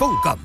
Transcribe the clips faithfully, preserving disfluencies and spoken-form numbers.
punt com.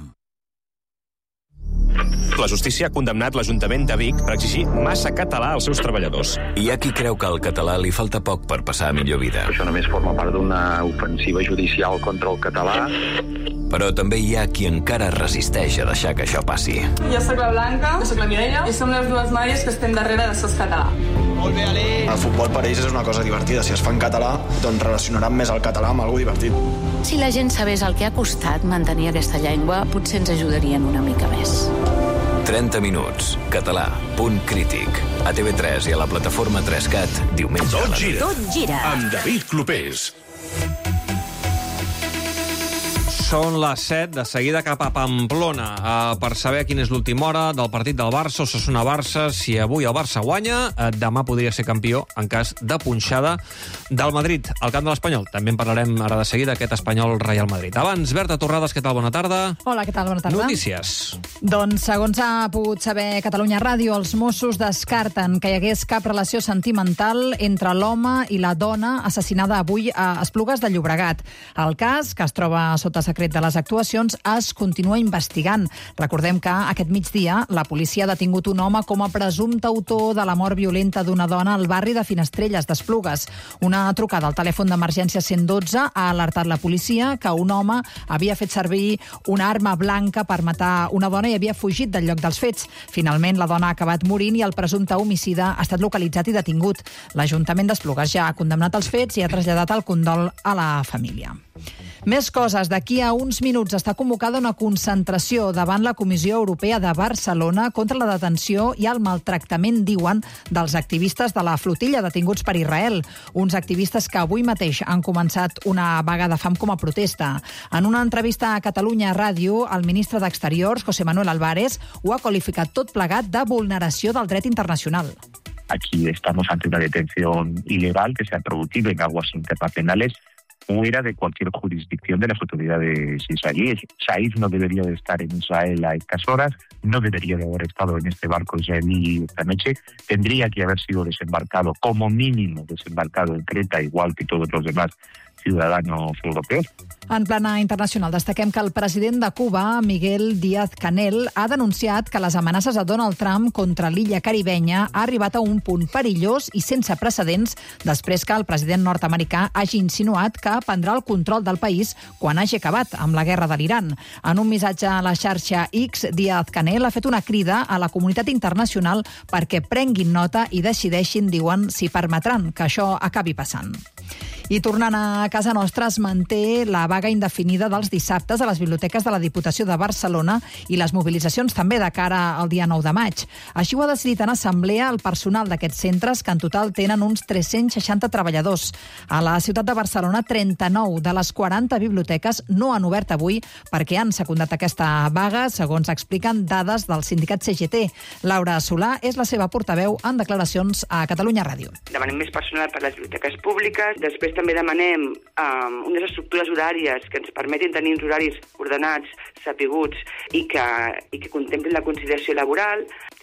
La justícia ha condemnat l'Ajuntament de Vic per exigir massa català als seus treballadors. Hi ha qui creu que al català li falta poc per passar a millor vida. Això només forma part d'una ofensiva judicial contra el català. Però també hi ha qui encara resisteix a deixar que això passi. Jo soc la Blanca, jo soc la Mireia, i som les dues noies que estem darrere de Sos Català. Molt bé, Ale! El futbol per ells és una cosa divertida. Si es fa en català, doncs relacionaran més el català amb alguna divertit. Si la gent sabés el que ha costat mantenir aquesta llengua, potser ens ajudarien una mica més. trenta minuts. Català. Punt crític. A T V tres i a la plataforma tres cat, diumenge. Tot gira. Tot gira. Amb David Clopés. Són les set, de seguida cap a Pamplona, eh, per saber quina és l'última hora del partit del Barça, Osasuna-Barça. Si avui el Barça guanya, eh, demà podria ser campió en cas de punxada del Madrid, al camp de l'Espanyol. També en parlarem ara de seguida, aquest Espanyol-Real Madrid. Abans, Berta Torrades, què tal? Bona tarda. Hola, què tal? Bona tarda. Notícies. Doncs, segons ha pogut saber Catalunya Ràdio, els Mossos descarten que hi hagués cap relació sentimental entre l'home i la dona assassinada avui a Esplugues de Llobregat. El cas, que es troba sota secret de les actuacions, es continua investigant. Recordem que aquest migdia la policia ha detingut un home com a presumpte autor de la mort violenta d'una dona al barri de Finestrelles d'Esplugues. Una trucada al telèfon d'emergència cent dotze ha alertat la policia que un home havia fet servir una arma blanca per matar una dona i havia fugit del lloc dels fets. Finalment, la dona ha acabat morint i el presumpte homicida ha estat localitzat i detingut. L'Ajuntament d'Esplugues ja ha condemnat els fets i ha traslladat el condol a la família. Més coses. D'aquí a uns minuts està convocada una concentració davant la Comissió Europea de Barcelona contra la detenció i el maltractament, diuen, dels activistes de la flotilla detinguts per Israel. Uns activistes que avui mateix han començat una vaga de fam com a protesta. En una entrevista a Catalunya Ràdio, el ministre d'Exteriors, José Manuel Álvarez, ho ha qualificat tot plegat de vulneració del dret internacional. Aquí estamos ante una detención ilegal que se ha producido en aguas internacionales fuera de cualquier jurisdicción de las autoridades israelíes. Said no debería de estar en Israel a estas horas, no debería de haber estado en este barco israelí esta noche, tendría que haber sido desembarcado, como mínimo desembarcado en Creta, igual que todos los demás ciudadanos europeos. En plana internacional, destaquem que el president de Cuba, Miguel Díaz-Canel, ha denunciat que les amenaces de Donald Trump contra l'illa caribenya ha arribat a un punt perillós i sense precedents després que el president nord-americà hagi insinuat que prendrà el control del país quan hagi acabat amb la guerra de l'Iran. En un missatge a la xarxa X, Díaz-Canel ha fet una crida a la comunitat internacional perquè prenguin nota i decideixin, diuen, si permetran que això acabi passant. I tornant a casa nostra, es manté la vaga indefinida dels dissabtes a les biblioteques de la Diputació de Barcelona i les mobilitzacions també de cara al dia nou de maig. Així ho ha decidit en assemblea el personal d'aquests centres, que en total tenen uns tres-cents seixanta treballadors. A la ciutat de Barcelona, trenta-nou de les quaranta biblioteques no han obert avui perquè han secundat aquesta vaga, segons expliquen dades del sindicat C G T. Laura Solà és la seva portaveu en declaracions a Catalunya Ràdio. Demanem més personal per a les biblioteques públiques, després també demanem um, unes estructures horàries que ens permetin tenir uns horaris ordenats, sapigots i que, i que contemplin la conciliació laboral.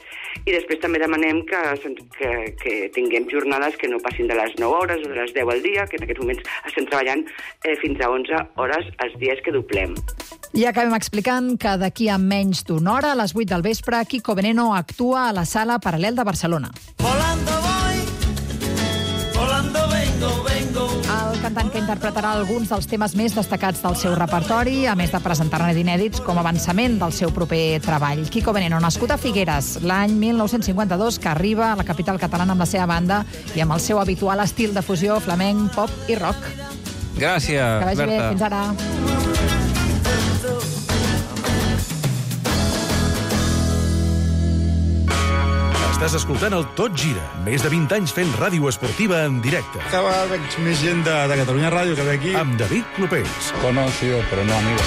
I després també demanem que, que, que tinguem jornades que no passin de les nou hores o de les deu al dia, que en aquests moments estem treballant eh, fins a onze hores els dies que doblem. I acabem explicant que d'aquí a menys d'una hora, a les vuit del vespre, Kiko Veneno actua a la Sala Paral·lel de Barcelona. Volando voy, volando vengo, vengo. El cantant que interpretarà alguns dels temes més destacats del seu repertori, a més de presentar-ne d'inèdits com a avançament del seu proper treball. Kiko Veneno, nascut a Figueres l'any mil nou-cents cinquanta-dos, que arriba a la capital catalana amb la seva banda i amb el seu habitual estil de fusió flamenc, pop i rock. Gràcies, que vagi Berta. bé, fins ara. Estàs escoltant el Tot Gira. Més de vint anys fent ràdio esportiva en directe. Cada vegada veig més gent de, de Catalunya Ràdio que ve aquí. Amb David Clopés. Conocido, però no amigo.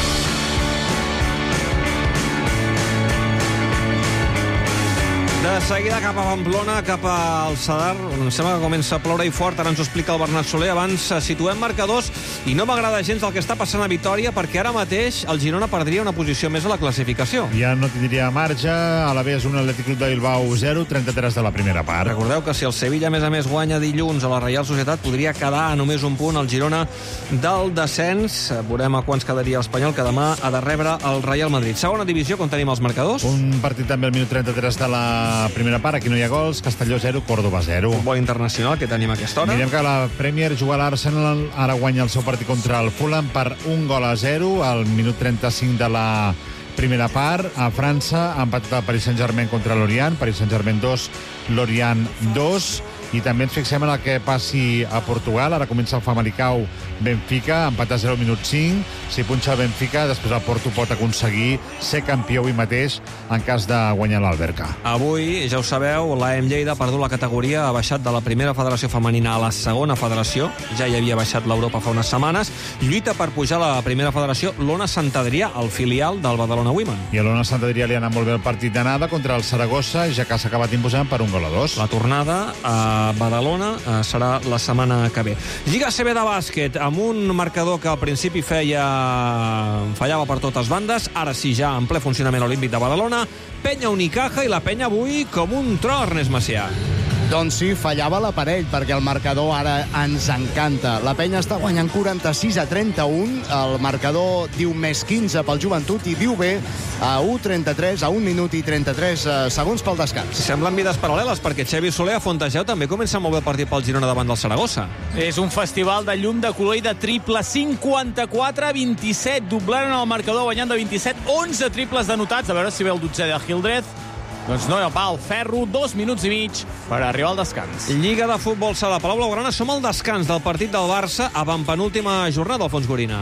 De seguida cap a Pamplona, cap al Sadar, on em sembla que comença a ploure i fort. Ara ens ho explica el Bernat Soler. Abans situem marcadors I no m'agrada gens el que està passant a Vitòria, perquè ara mateix el Girona perdria una posició més a la classificació. Ja no tindria marge. A la B és un Atlètic Club de Bilbao zero, trenta-tres de la primera part. Recordeu que si el Sevilla, a més a més, guanya dilluns a la Reial Societat, podria quedar a només un punt el Girona del descens. Veurem a quants quedaria l'Espanyol, que demà ha de rebre el Real Madrid. Segona divisió, com tenim els marcadors? Un partit també al minut trenta-tres de la primera part. Aquí no hi ha gols. Castelló zero, Córdoba zero. Futbol internacional, que tenim a aquesta hora. Mirem que la Premier juga l'Arsenal, ara guanya el seu partit contra el Fulham per un gol a zero al minut trenta-cinc de la primera part. A França ha empatat el Paris Saint-Germain contra l'Orient. Paris Saint-Germain dos, l'Orient dos. I també ens fixem en el que passi a Portugal. Ara comença el Famalicão Benfica, empat a zero al minut cinc. Si punxa el Benfica, després el Porto pot aconseguir ser campió avui mateix en cas de guanyar l'Alberca. Avui, ja ho sabeu, l'A E M Lleida ha perdut la categoria, ha baixat de la primera federació femenina a la segona federació. Ja hi havia baixat l'Europa fa unes setmanes. Lluita per pujar a la primera federació l'Ona Sant Adrià, el filial del Badalona Women. I a l'Ona Sant Adrià li ha anat molt bé el partit d'anada contra el Saragossa, ja que s'ha acabat imposant per un gol a dos. La tornada a Badalona eh, serà la setmana que ve. Lliga C B de bàsquet, amb un marcador que al principi feia fallava per totes bandes, ara sí ja en ple funcionament olímpic de Badalona. Penya Unicaja, i la Penya avui com un tro, Ernest Macià. Doncs sí, fallava l'aparell, perquè el marcador ara ens encanta. La Penya està guanyant quaranta-sis a trenta-un, el marcador diu més quinze pel Joventut i diu bé a u trenta-tres, a un minut i trenta-tres segons pel descans. Semblen vides paral·leles, perquè Xavi Soler a Fontejau també comença molt bé el partit pel Girona davant del Saragossa. És un festival de llum, de color i de triple. cinquanta-quatre a vint-i-set, doblaren el marcador guanyant de vint-i-set, onze triples denotats. A veure si ve el dotzè de Hildreth. Doncs no, va al ferro, dos minuts i mig per arribar al descans. Lliga de futbol sala Palau Blaugrana, som al descans del partit del Barça, avantpenúltima jornada, Alfons Gorina.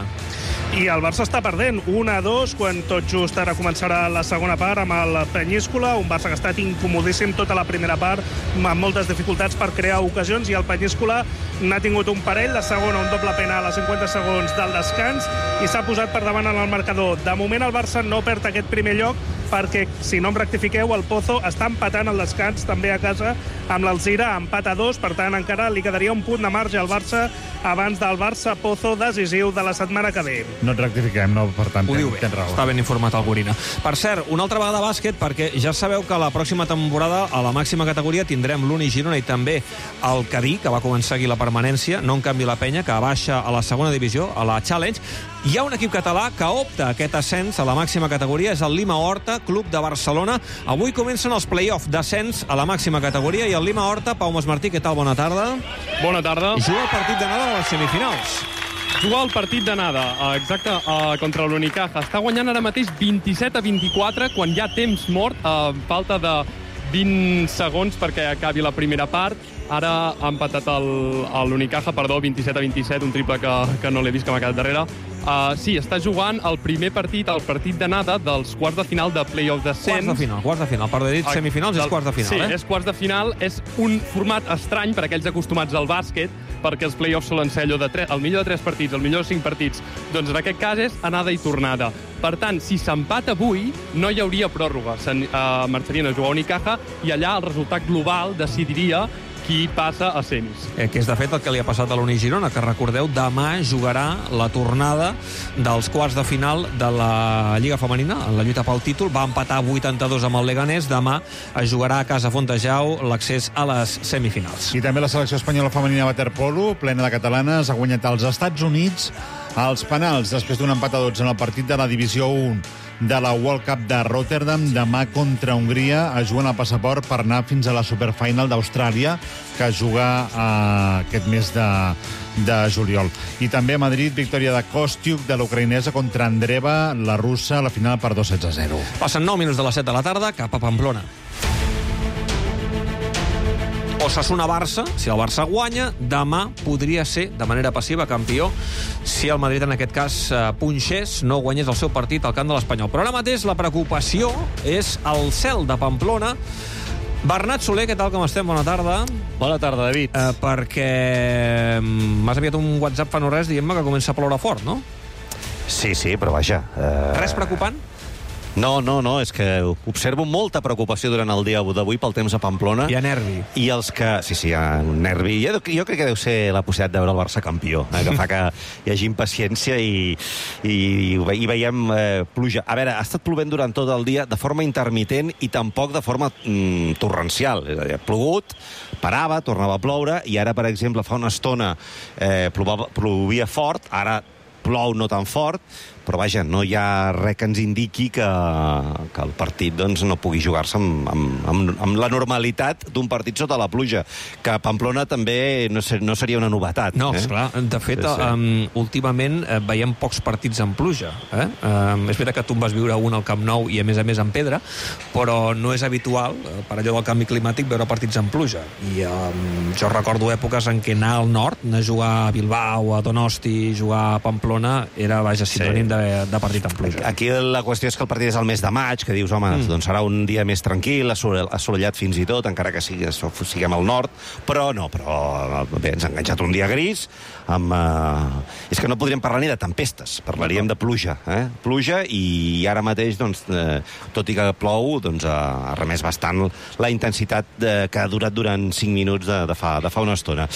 I el Barça està perdent un a dos quan tot just ara començarà la segona part amb el Penyíscola, un Barça que ha estat incomodíssim tota la primera part, amb moltes dificultats per crear ocasions, i el Penyíscola n'ha tingut un parell, la segona un doble penal a cinquanta segons del descans i s'ha posat per davant en el marcador. De moment el Barça no perd aquest primer lloc, perquè, si no em rectifiqueu, el Pozo està empatant el descans també a casa amb l'Alzira, empat a dos, per tant encara li quedaria un punt de marge al Barça abans del Barça-Pozo decisiu de la setmana que ve. No et rectifiquem, no, per tant, ho diu bé, tens raó. Està ben informat el Gorina. Per cert, una altra vegada bàsquet, perquè ja sabeu que la pròxima temporada a la màxima categoria tindrem l'Uni Girona i també el Cadí, que va aconseguir la permanència, no en canvi la Penya, que baixa a la segona divisió, a la Challenge. Hi ha un equip català que opta a aquest ascens a la màxima categoria, és el Lima Horta, club de Barcelona. Avui comencen els play-off d'ascens a la màxima categoria i el Lima Horta, Pau Masmartí, què tal? Bona tarda. Bona tarda. Juga el partit d'anada de les semifinals. Juga el partit d'anada, exacte, uh, contra l'Unicaja. Està guanyant ara mateix vint-i-set a vint-i-quatre, quan hi ha temps mort, a uh, falta de vint segons perquè acabi la primera part. Ara ha empatat l'Unicaja, perdó, vint-i-set a vint-i-set, un triple que, que no l'he vist, que m'ha quedat darrere. Uh, sí, està jugant el primer partit, el partit d'anada dels quarts de final de play-off d'ascens. Quarts de final, quarts de final. Per dir semifinals és quarts de final, sí, eh? Sí, és quarts de final. És un format estrany per aquells acostumats al bàsquet, perquè els play-offs solen ser allò de tres, el millor de tres partits, el millor de cinc partits. Doncs en aquest cas és anada i tornada. Per tant, si s'empata avui, no hi hauria pròrroga. Se'n uh, marxarien a jugar a Unicaja i allà el resultat global decidiria qui passa a semis. Eh, que és, de fet, el que li ha passat a l'Uni Girona, que, recordeu, demà jugarà la tornada dels quarts de final de la Lliga Femenina, en la lluita pel títol. Va empatar vuitanta-dos amb el Leganés. Demà es jugarà a casa Fontejau l'accés a les semifinals. I també la selecció espanyola femenina waterpolo, plena de catalanes, ha guanyat als Estats Units als penals, després d'un empat a dotze en el partit de la Divisió u de la World Cup de Rotterdam. Demà contra Hongria es juguen el passaport per anar fins a la Superfinal d'Austràlia, que es juga uh, aquest mes de, de juliol. I també a Madrid, victòria de Kostiuk, de l'ucraïnesa, contra Andreva, la russa, a la final per dos sets a zero. Passen nou minuts de les set de la tarda, cap a Pamplona. Osasuna-Barça, si el Barça guanya, demà podria ser, de manera passiva, campió, si el Madrid, en aquest cas, punxés, no guanyés el seu partit al camp de l'Espanyol. Però ara mateix la preocupació és el cel de Pamplona. Bernat Soler, què tal, com estem? Bona tarda. Bona tarda, David. Eh, perquè m'has enviat un WhatsApp fa no res dient-me que comença a ploure fort, no? Sí, sí, però vaja... Eh... Res preocupant? No, no, no, és que observo molta preocupació durant el dia d'avui pel temps a Pamplona. Hi ha nervi. I els que... Sí, sí, hi ha un nervi. Jo, jo crec que deu ser la possibilitat de veure el Barça campió, eh, que fa que hi hagi impaciència i, i, i veiem eh, pluja. A veure, ha estat plovent durant tot el dia de forma intermitent i tampoc de forma mm, torrencial. És a dir, ha plogut, parava, tornava a ploure, i ara, per exemple, fa una estona eh, plovava, plovia fort, ara plou no tan fort, però vaja, no hi ha res que ens indiqui que, que el partit doncs, no pugui jugar-se amb, amb, amb, amb la normalitat d'un partit sota la pluja, que a Pamplona també no, ser, no seria una novetat. No, eh? esclar, de fet, sí, sí. Um, últimament eh, veiem pocs partits en pluja. Eh? Um, és veritat que tu en vas viure un al Camp Nou i, a més a més, en pedra, però no és habitual, eh, per allò del canvi climàtic, veure partits en pluja. I um, jo recordo èpoques en què anar al nord, anar a jugar a Bilbao, a Donosti, jugar a Pamplona, era, vaja, sinònim sí. de De, de partit en pluja. Aquí la qüestió és que el partit és al mes de maig, que dius, home, mm. doncs serà un dia més tranquil, assolellat fins i tot, encara que sigui, siguem al nord, però no, però bé, ens ha enganxat un dia gris, amb... Uh... És que no podríem parlar ni de tempestes, parlaríem de pluja, eh? Pluja, i ara mateix, doncs, eh, tot i que plou, doncs ha remès bastant la intensitat de, que ha durat durant cinc minuts de, de, fa, de fa una estona.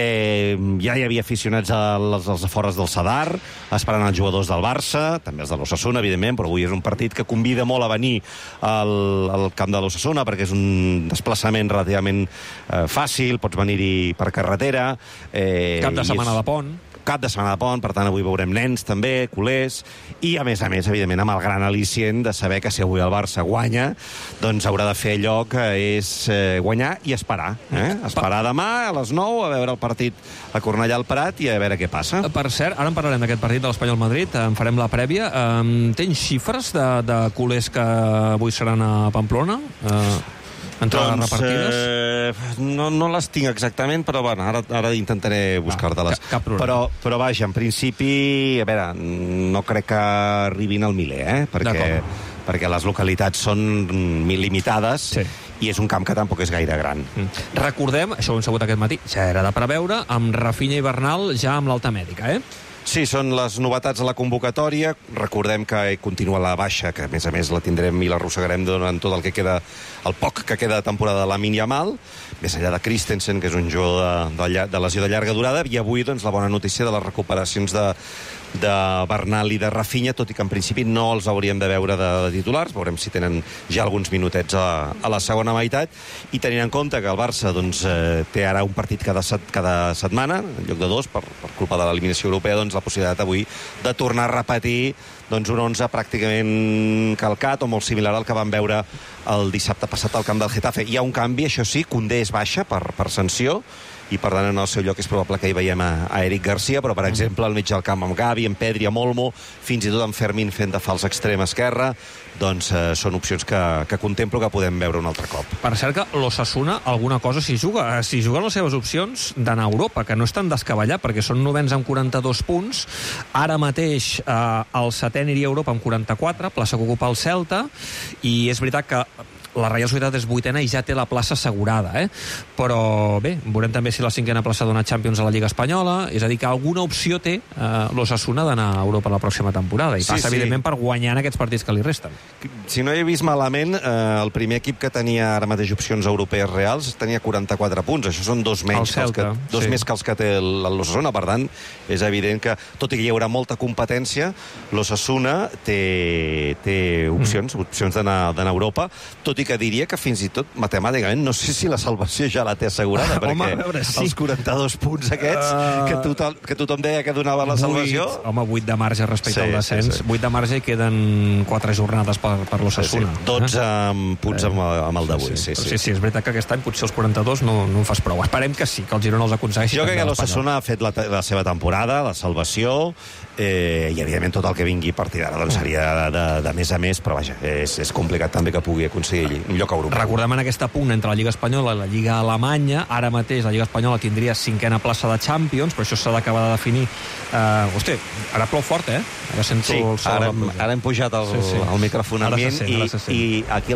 Eh, ja hi havia aficionats als, als afores del Sadar, esperant els jugadors del Barça, també els de l'Osasuna, evidentment, però avui és un partit que convida molt a venir al, al camp de l'Osasuna, perquè és un desplaçament relativament eh, fàcil, pots venir-hi per carretera. Eh, Cap de setmana és... de pont. Cap de setmana de pont, per tant avui veurem nens també, culers, i a més a més, evidentment, amb el gran al·licient de saber que si avui el Barça guanya, doncs haurà de fer allò que és eh, guanyar i esperar. Eh? Esperar demà a les nou a veure el partit a Cornellà al Prat i a veure què passa. Per cert, ara en parlarem d'aquest partit de l'Espanyol-Madrid, en farem la prèvia. Um, tens xifres de, de culers que avui seran a Pamplona? Uh... Entrades doncs, repartides? Eh, no, no les tinc exactament, però bueno, ara, ara intentaré buscar-te-les. Cap, cap problema. Però, però vaja, en principi, a veure, no crec que arribin al miler, eh? Perquè, perquè les localitats són limitades sí. i és un camp que tampoc és gaire gran. Mm. Recordem, això ho hem sabut aquest matí, ja era de preveure, amb Rafinha i Bernal ja amb l'alta mèdica, eh? Sí, són les novetats a la convocatòria. Recordem que continua la baixa, que a més a més la tindrem i l'arrossegarem durant tot el que queda, el poc que queda de temporada de Lamine Yamal, més enllà de Christensen, que és un jugador de, de, de lesió de llarga durada, i avui doncs, la bona notícia de les recuperacions de, de Bernal i de Rafinha, tot i que en principi no els hauríem de veure de, de titulars. Veurem si tenen ja alguns minutets a, a la segona meitat, i tenint en compte que el Barça doncs, eh, té ara un partit cada, set, cada setmana, en lloc de dos, per, per culpa de l'eliminació europea, doncs la possibilitat avui de tornar a repetir doncs, un onze pràcticament calcat o molt similar al que vam veure el dissabte passat al camp del Getafe. Hi ha un canvi, això sí, Koundé és baixa per, per sanció, i per tant en el seu lloc és probable que hi veiem a, a Eric Garcia, però per exemple al mig del camp amb Gavi, amb Pedri, amb Olmo, fins i tot amb Fermín fent de fals extrem esquerra, doncs eh, són opcions que, que contemplo que podem veure un altre cop. Per cert que l'Osasuna alguna cosa s'hi juga, s'hi juguen les seves opcions d'anar a Europa, que no estan descabellar, perquè són novens amb quaranta-dos punts, ara mateix eh, el setè aniria a Europa amb quaranta-quatre, plaça que ocupa el Celta, i és veritat que la Reial Societat és vuitena i ja té la plaça assegurada, eh? Però bé, veurem també si la cinquena plaça dona Champions a la Lliga Espanyola, és a dir, que alguna opció té eh, l'Osasuna d'anar a Europa la pròxima temporada, i sí, passa, sí. evidentment, per guanyar en aquests partits que li resten. Si no he vist malament, eh, el primer equip que tenia ara mateix opcions europees reals tenia quaranta-quatre punts, això són dos menys que els que, dos sí. més que els que té l'Osasuna, per tant, és evident que, tot i que hi haurà molta competència, l'Osasuna té, té opcions, mm. opcions d'anar a Europa, tot i que diria que fins i tot matemàticament no sé si la salvació ja la té assegurada, perquè home, veure, sí. els quaranta-dos punts aquests uh... que, tothom, que tothom deia que donava la salvació... vuit, home, vuit de marge respecte sí, al descens, sí, sí. vuit de marge i queden quatre jornades per, per l'Osasuna. Sí, sí. dotze eh? punts amb, amb el d'avui. Sí, sí. Sí, sí. sí, sí, és veritat que aquest any potser els quaranta-dos no, no en fas prou. Esperem que sí, que el Girona els aconsegueixi. Jo crec que l'Osasuna ha fet la, la seva temporada, la salvació, eh, i evidentment tot el que vingui a partir d'ara doncs, seria de, de, de més a més, però vaja, és, és complicat també que pugui aconseguir un lloc a Europa. Recordem en aquesta pugna entre la Lliga Espanyola i la Lliga Alemanya, ara mateix la Lliga Espanyola tindria cinquena plaça de Champions, però això s'ha d'acabar de definir. Uh, hosti, ara plou fort, eh? Ara sento sí, el sol. Ara, ara hem pujat el, sí, sí. el micròfon ambient i, i aquí el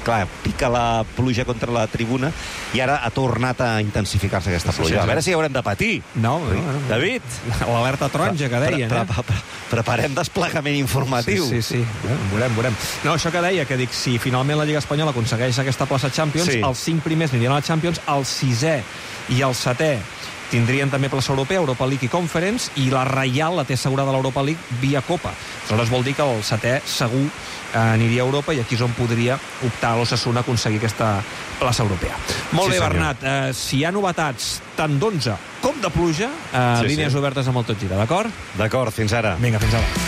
clar, pica la pluja contra la tribuna i ara ha tornat a intensificar-se aquesta pluja. Sí, sí, sí. A veure si haurem de patir. No, no, no. David? L'alerta taronja que deien, pre, eh? Pre, pre, preparem desplegament informatiu. Sí, sí, sí. Bueno, veurem, veurem. No, això que deia, que dic, si finalment la Lliga Espanyola aconsegueix aquesta plaça Champions, sí. els cinc primers anirien a la Champions, el sisè i el setè tindrien també plaça europea, Europa League i Conference, i la Reial la té assegurada l'Europa League via Copa. Aleshores vol dir que el setè segur eh, aniria a Europa i aquí és on podria optar a l'Osasuna a aconseguir aquesta plaça europea. Molt sí, bé, senyor. Bernat, eh, si hi ha novetats tant d'onze com de pluja, eh, sí, línies sí. obertes amb el Tot Gira, d'acord? D'acord, fins ara. Vinga, fins ara.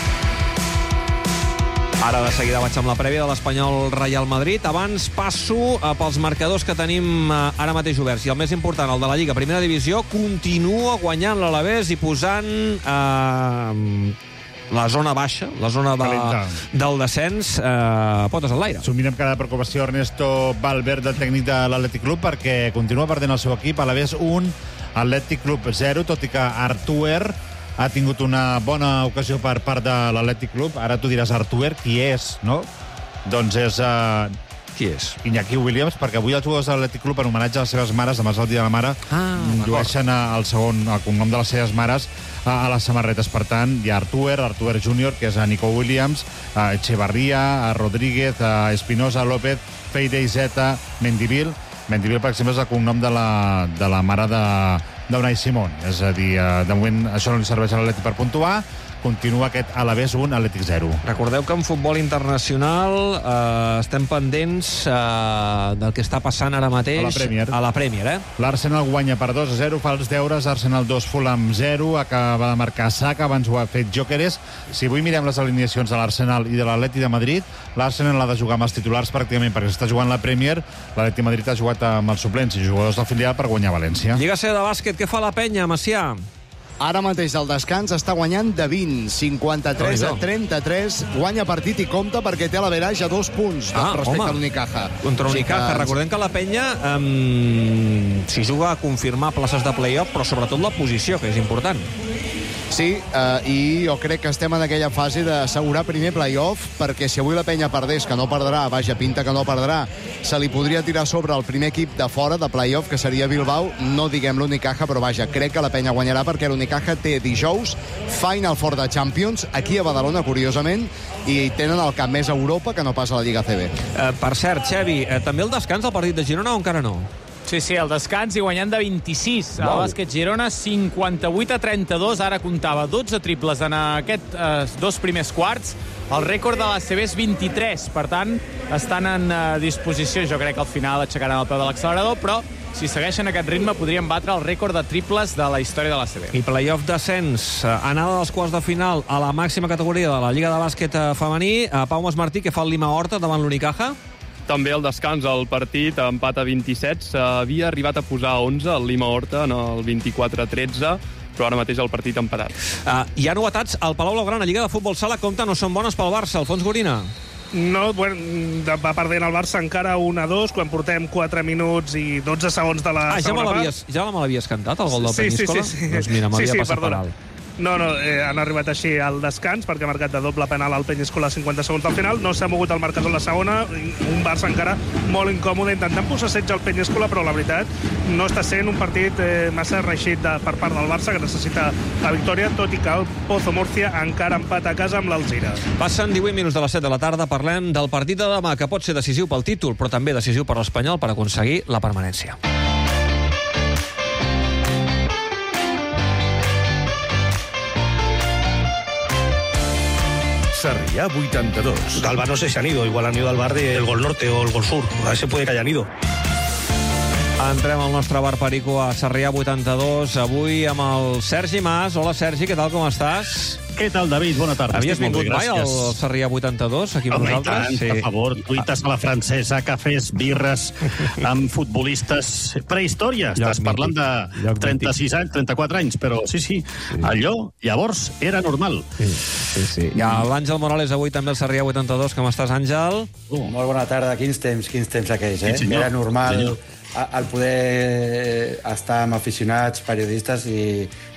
Ara de seguida vaig amb la prèvia de l'Espanyol Real Madrid. Abans passo eh, pels marcadors que tenim eh, ara mateix oberts. I el més important, el de la Lliga Primera Divisió, continua guanyant l'Alavés i posant eh, la zona baixa, la zona de, del descens, eh, potes en l'aire. S'ho mirem cada preocupació Ernesto Valverde, tècnic de l'Atlètic Club, perquè continua perdent el seu equip. Alavés un, Atlètic Club zero, tot i que Artuer ha tingut una bona ocasió per part de l'Atlètic Club. Ara tu diràs Artuer, qui és, no? Doncs és... Uh, qui és? Iñaki Williams, perquè avui els jugadors de l'Atlètic Club, en homenatge a les seves mares, demà és el dia de la mare, ah, llueixen el segon, el cognom de les seves mares a, a les samarretes. Per tant, hi ha Artuer, Artuer júnior, que és a Nico Williams, a Echevarría, a Rodríguez, a Espinosa, López, Feide, Zeta, Mendivil. Mendivil, per exemple, és el cognom de la, de la mare de... d'Unai Simón. És a dir, de moment això no li serveix a l'Atlètic per puntuar. Continua aquest Alavés un, Atlètic zero. Recordeu que en futbol internacional eh, estem pendents eh, del que està passant ara mateix a la Premier. A la Premier, eh? L'Arsenal guanya per dos a zero, fa els deures, Arsenal dos, Fulham zero, acaba de marcar Saka, abans ho ha fet Gyökeres. Si avui mirem les alineacions de l'Arsenal i de l'Atlètic de Madrid, l'Arsenal l'ha de jugar amb els titulars pràcticament perquè està jugant la Premier, l'Atlètic de Madrid ha jugat amb els suplents i jugadors del filial per guanyar València. Lliga C de bàsquet, què fa la penya, Macià? Ara mateix el descans està guanyant de vint, cinquanta-tres a trenta-tres, guanya partit i compta perquè té l'average a dos punts ah, respecte home. a l'Unicaja. Contra l'Unicaja. Que... Recordem que la penya um, s'hi juga a confirmar places de play-off, però sobretot la posició, que és important. Sí, eh, i jo crec que estem en aquella fase d'assegurar primer play-off, perquè si avui la penya perdés, que no perdrà, vaja, pinta que no perdrà, se li podria tirar sobre el primer equip de fora de play-off, que seria Bilbao, no diguem l'Unicaja, però vaja, crec que la penya guanyarà perquè l'Unicaja té dijous Final Four de Champions, aquí a Badalona, curiosament, i tenen el cap més a Europa que no pas a la Lliga C B. Eh, per cert, Xevi, eh, també el descans del partit de Girona o encara no? Sí, sí, el descans i guanyant de vint-i-sis. Wow. El bàsquet Girona, cinquanta-vuit a trenta-dos. Ara comptava dotze triples en aquest eh, dos primers quarts. El rècord de l'A C B és vint-i-tres. Per tant, estan en eh, disposició. Jo crec que al final aixecaran el peu de l'accelerador, però si segueixen aquest ritme podrien batre el rècord de triples de la història de l'A C B. I playoff descens, anada dels quarts de final a la màxima categoria de la Lliga de Bàsquet femení. Pau Masmartí, que fa el Lima Horta davant l'Unicaja. També el descans al partit, empat a vint-i-set, s'havia arribat a posar a onze el Lima Horta en el vint-i-quatre a tretze, però ara mateix el partit empatat. Uh, hi ha novetats al Palau Blaugrana, Lliga de Futbol Sala, compte, no són bones pel Barça. Alfons Gorina. No, bueno, va perdent el Barça encara un a dos, quan portem quatre minuts i dotze segons de la ah, segona ja part. Ja me l'havies cantat, el gol del sí, Peníscola? Sí, sí, sí. Doncs mira, m'havia sí, sí, passat perdona. per alt. No, no, eh, han arribat així al descans perquè ha marcat de doble penal al Peñíscola a cinquanta segons del final. No s'ha mogut el marcador en la segona. Un Barça encara molt incòmode intentant posar setge al Peñíscola, però la veritat no està sent un partit eh, massa reixit de, per part del Barça, que necessita la victòria, tot i que el Pozo Murcia encara empat a casa amb l'Alzira. Passen divuit minuts de les set de la tarda. Parlem del partit de demà, que pot ser decisiu pel títol, però també decisiu per l'Espanyol per aconseguir la permanència. Sarriá vuitanta-dos. Al bar no sé si han ido, igual han ido al bar del Gol Norte o el Gol Sur. A ver si puede que hayan ido. Entrem al nostre bar Perico a Sarrià vuitanta-dos, avui amb el Sergi Mas. Hola, Sergi, què tal, com estàs? Què tal, David? Bona tarda. Havies vingut mai al Sarrià vuitanta-dos, aquí amb Home, nosaltres? Tant, sí. Per favor, tuites a la francesa, cafès, birres, amb futbolistes... Prehistòria, estàs mític. Parlant de trenta-sis anys, trenta-quatre anys, però sí, sí, sí. Allò, llavors, era normal. Sí, sí, sí. Hi ha l'Àngel Morales avui també al Sarrià vuitanta-dos. Com estàs, Àngel? Uh, molt bona tarda. Quins temps, quins temps aquells, eh? Sí, era normal... Senyor. El poder estar amb aficionats, periodistes i,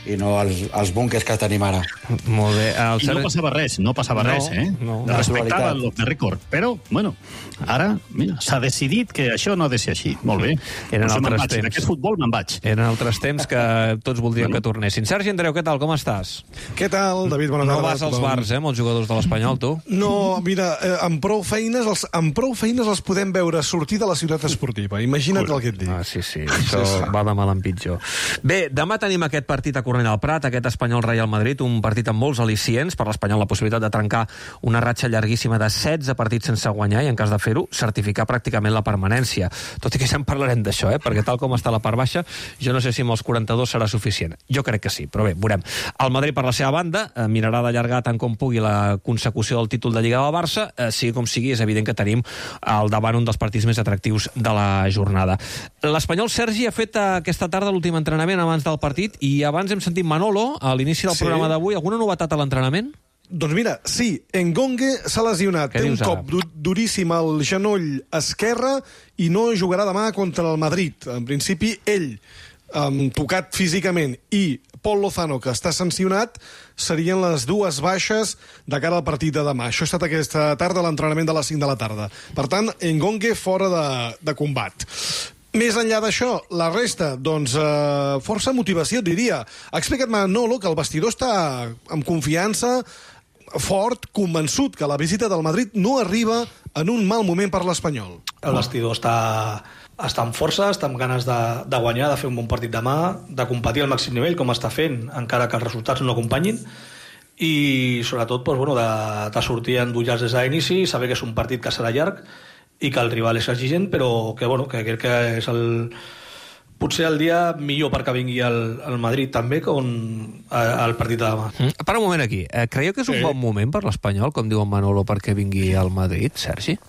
i no els, els búnkers que tenim ara. Molt bé. El I no passava res, no passava no, res, eh? No. Respectava el rècord. Però, bueno, ara s'ha decidit que això no ha de ser així. Molt bé. Eren no altres vaig, temps. En aquest futbol me'n vaig. Eren altres temps que tots voldríem bueno. que tornessin. Sergi Andreu, què tal? Com estàs? Què tal, David? Bona tarda. No vas als bars, eh, amb els jugadors de l'Espanyol, tu? No, mira, eh, amb prou feines els, amb prou feines els podem veure sortir de la ciutat esportiva. Imagina't el que et dic. Ah, sí, sí, això sí, sí. va de mal en pitjor. Bé, demà tenim aquest partit a Cornellà al Prat, aquest Espanyol-Real Madrid, un partit amb molts al·licients, per l'Espanyol la possibilitat de trencar una ratxa llarguíssima de setze partits sense guanyar i, en cas de fer-ho, certificar pràcticament la permanència. Tot i que ja en parlarem d'això, eh? perquè tal com està la part baixa, jo no sé si amb els quaranta-dos serà suficient. Jo crec que sí, però bé, veurem. El Madrid, per la seva banda, eh, mirarà d'allargar tant com pugui la consecució del títol de Lliga del Barça, eh, sigui com sigui, és evident que tenim al davant un dels partits més atractius de la jornada. L'Espanyol, Sergi, ha fet aquesta tarda l'últim entrenament abans del partit i abans hem sentit Manolo, a l'inici del sí. programa d'avui. Alguna novetat a l'entrenament? Doncs mira, sí, Engongue s'ha lesionat. Té un cop dur, duríssim al genoll esquerre i no jugarà demà contra el Madrid. En principi, ell, um, tocat físicament, i Pol Lozano, que està sancionat, serien les dues baixes de cara al partit de demà. Això ha estat aquesta tarda, l'entrenament de les cinc de la tarda. Per tant, Engongue fora de, de combat. Més enllà d'això, la resta, doncs, eh, força motivació, diria. Ha explicat Manolo que el vestidor està amb confiança, fort, convençut que la visita del Madrid no arriba en un mal moment per l'Espanyol. El vestidor està, està amb força, està amb ganes de, de guanyar, de fer un bon partit demà, de competir al màxim nivell, com està fent, encara que els resultats no acompanyin, i sobretot doncs, bueno, de, de sortir endollats des de l'inici, saber que és un partit que serà llarg, i que el rival és exigent, però que, bueno, que crec que és el, potser el dia millor perquè vingui el, el Madrid també com el partit de demà. Mm. Para un moment aquí. Eh, creieu que és un sí. bon moment per l'Espanyol, com diu en Manolo, perquè vingui al Madrid, Sergi?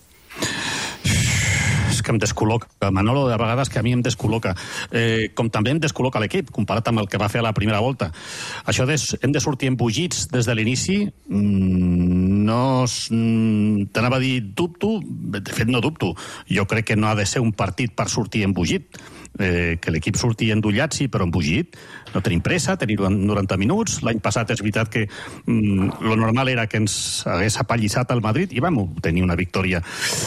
És que em descol·loca. Manolo, de vegades que a mi em descol·loca. Eh, com també em descol·loca l'equip, comparat amb el que va fer a la primera volta. Això de, hem de sortir embogits des de l'inici, mmm, no... Mm, t'anava a dir dubto, de fet no dubto. Jo crec que no ha de ser un partit per sortir embogit. Eh, que l'equip surti endollat, sí, però embogit. No tenim pressa, tenim noranta minuts. L'any passat és veritat que mm, lo normal era que ens hagués apallissat el Madrid i vam tenir una victòria.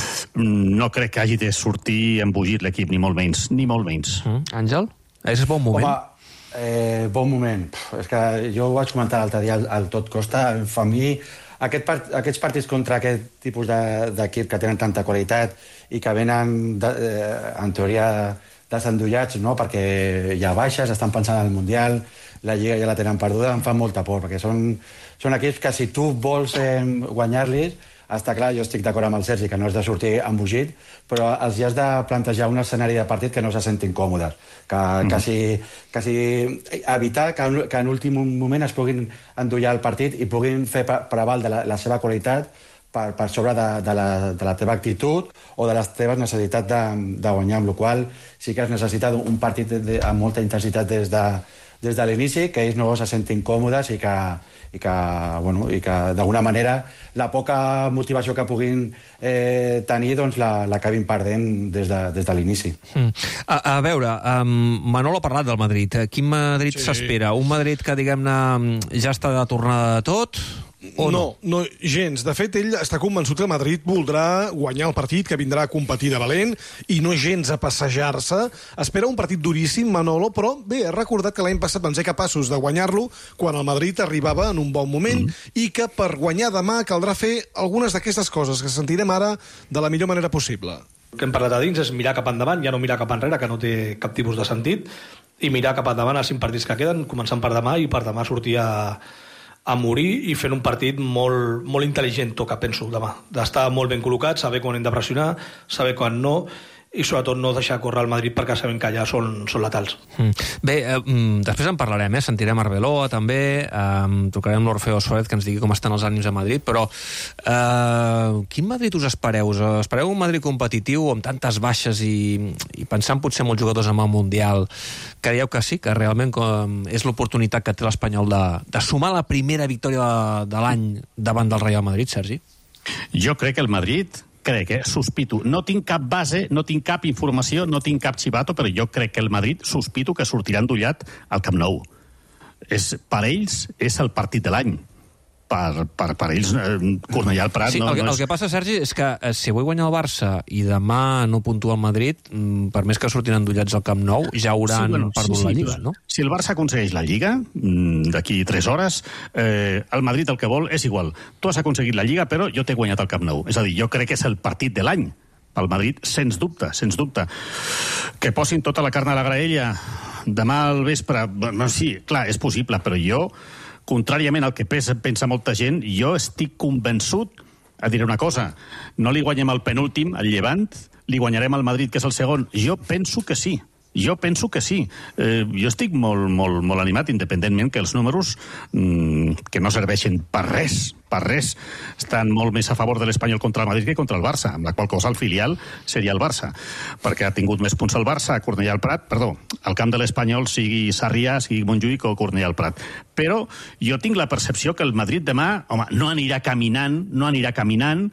Mm, no crec que hagi de sortir embogit l'equip, ni molt menys. Ni molt menys. Mm. Àngel? És bon moment? Home, eh, bon moment. Pff, és que jo ho vaig comentar l'altre dia al, al Tot Costa. A mi, aquest part, aquests partits contra aquest tipus d'equip que tenen tanta qualitat i que venen, de, eh, en teoria, desendollats, no? Perquè hi ha baixes, estan pensant en el Mundial, la Lliga ja la tenen perduda, em fan molta por, perquè són, són equips que si tu vols eh, guanyar-los, està clar, jo estic d'acord amb el Sergi, que no has de sortir embogit, però els hi has de plantejar un escenari de partit que no se sentin còmodes, que, mm. que, si, que si evitar que, que en últim moment es puguin endollar el partit i puguin fer preval de la, la seva qualitat per, per sobre de, de, la, de la teva actitud o de les teves necessitats de, de guanyar, amb la qual sí que has necessitat un partit de, amb molta intensitat des de, des de l'inici, que ells no se sentin còmodes i que, i que, bueno, i que d'alguna manera la poca motivació que puguin eh, tenir doncs l'acabin perdent des de, des de l'inici. Mm. A, a veure, um, Manolo ha parlat del Madrid. Quin Madrid s'espera? Sí. Un Madrid que, diguem-ne, ja està de tornada de tot? O no? no, no, gens. De fet, ell està convençut que el Madrid voldrà guanyar el partit, que vindrà a competir de valent, i no gens a passejar-se. Espera un partit duríssim, Manolo, però bé, he recordat que l'any passat van ser capaços de guanyar-lo quan el Madrid arribava en un bon moment, mm. i que per guanyar demà caldrà fer algunes d'aquestes coses que sentirem ara de la millor manera possible. El que hem parlat a dins és mirar cap endavant, ja no mirar cap enrere, que no té cap tipus de sentit, i mirar cap endavant els cinc partits que queden, començant per demà, i per demà sortir a... a morir i fent un partit molt, molt intel·ligent, toca, penso, demà. D'estar molt ben col·locat, saber quan hem de pressionar, saber quan no, i sobretot no deixar córrer el Madrid perquè sabem que allà són, són letals. Mm. Bé, eh, després en parlarem, eh? Sentirem Arbeloa també, eh, trucarem l'Orfeo Suárez que ens digui com estan els ànims a Madrid, però eh, quin Madrid us espereu? Us espereu un Madrid competitiu amb tantes baixes i, i pensant potser en els jugadors amb el Mundial? Creieu que sí, que realment com, és l'oportunitat que té l'Espanyol de, de sumar la primera victòria de, de l'any davant del Real Madrid, Sergi? Jo crec que el Madrid... crec, eh? Sospito. No tinc cap base, no tinc cap informació, no tinc cap xivato, però jo crec que el Madrid sospito que sortirà endollat al Camp Nou. és, per ells és el partit de l'any. Per, per, per ells, eh, Cornellà al Prat... Sí, no, el, que, no és... el que passa, Sergi, és que eh, si avui guanya el Barça i demà no puntua el Madrid, mm, per més que surtin endollats al Camp Nou, ja hauran sí, bueno, perdut sí, sí, la Lliga, no? Si el Barça aconsegueix la Lliga, mm, d'aquí tres hores, eh, el Madrid el que vol és igual. Tu has aconseguit la Lliga, però jo t'he guanyat al Camp Nou. És a dir, jo crec que és el partit de l'any pel Madrid, sens dubte, sens dubte. Que posin tota la carn a la graella demà al vespre, no, sí, clar, és possible, però jo... Contràriament al que pensa molta gent, jo estic convençut, a dir una cosa, no li guanyem el penúltim, el Llevant, li guanyarem al Madrid, que és el segon. Jo penso que sí. Jo penso que sí. Eh, jo estic molt, molt, molt animat, independentment que els números mmm, que no serveixen per res, per res, estan molt més a favor de l'Espanyol contra el Madrid que contra el Barça, amb la qual cosa el filial seria el Barça, perquè ha tingut més punts el Barça a Cornellà al Prat, perdó, al camp de l'Espanyol, sigui Sarrià, sigui Montjuïc o Cornellà al Prat. Però jo tinc la percepció que el Madrid demà, home, no anirà caminant, no anirà caminant,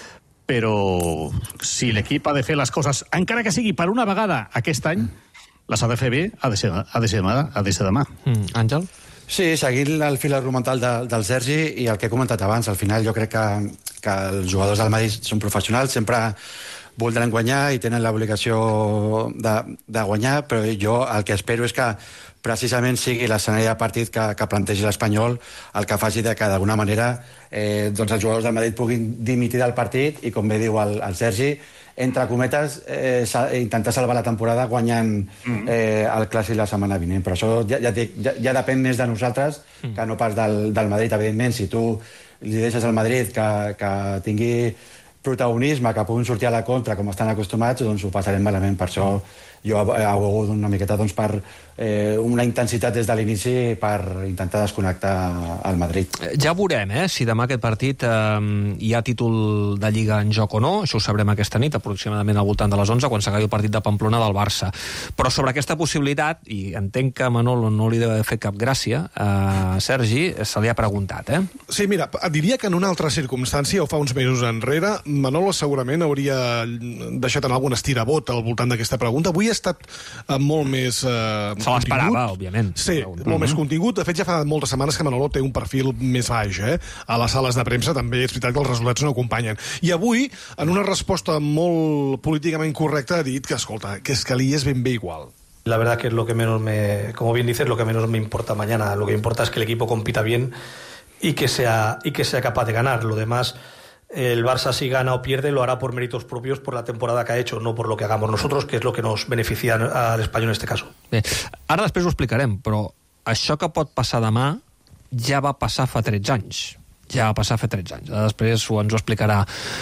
però si l'equip ha de fer les coses, encara que sigui per una vegada aquest any, les ha de fer bé, ha de ser, ha de ser demà. Ha de ser demà. Mm. Àngel? Sí, seguint el fil argumental de, del Sergi i el que he comentat abans, al final jo crec que, que els jugadors del Madrid són professionals, sempre voldran guanyar i tenen l'obligació de, de guanyar, però jo el que espero és que precisament sigui l'escenari de partit que, que plantegi l'Espanyol el que faci de que d'alguna manera eh, doncs els jugadors del Madrid puguin dimitir del partit i, com bé diu el, el Sergi, entre cometes, eh, intentar salvar la temporada guanyant eh, el Clàssic la setmana vinent. Però això ja, ja, ja, ja depèn més de nosaltres que no pas del, del Madrid, evidentment. Si tu li deixes al Madrid que, que tingui protagonisme, que puguin sortir a la contra com estan acostumats, doncs ho passarem malament. Per això jo he hagut una miqueta doncs, per eh, una intensitat des de l'inici per intentar desconnectar el Madrid. Ja veurem, eh, si demà aquest partit eh, hi ha títol de Lliga en joc o no. Això ho sabrem aquesta nit, aproximadament al voltant de les onze, quan s'acabi el partit de Pamplona del Barça. Però sobre aquesta possibilitat, i entenc que a Manolo no li deu haver fet cap gràcia, eh, Sergi, se li ha preguntat, eh? Sí, mira, diria que en una altra circumstància, o fa uns mesos enrere, Manolo segurament hauria deixat en algun estirabot al voltant d'aquesta pregunta. Avui ha estat eh, molt més eh, se l'esperava, òbviament. Sí, molt mm-hmm. més contingut. De fet, ja fa moltes setmanes que Manolo té un perfil més baix, eh? A les sales de premsa també és veritat que els resultats no acompanyen. I avui, en una resposta molt políticament correcta, ha dit que, escolta, que es que li és ben bé igual. La verdad que es lo que menos me, como bien dices, lo que menos me importa mañana. Lo que importa es que el equipo compita bien y que sea, y que sea capaz de ganar. Lo demás, el Barça si gana o pierde lo hará por méritos propios, por la temporada que ha hecho, no por lo que hagamos nosotros, que és lo que nos beneficia al Espanyol en este caso. Bé, ara després ho explicarem, però això que pot passar demà ja va passar fa tretze anys. Ja va passar fa tretze anys. Després ho ens ho explicarà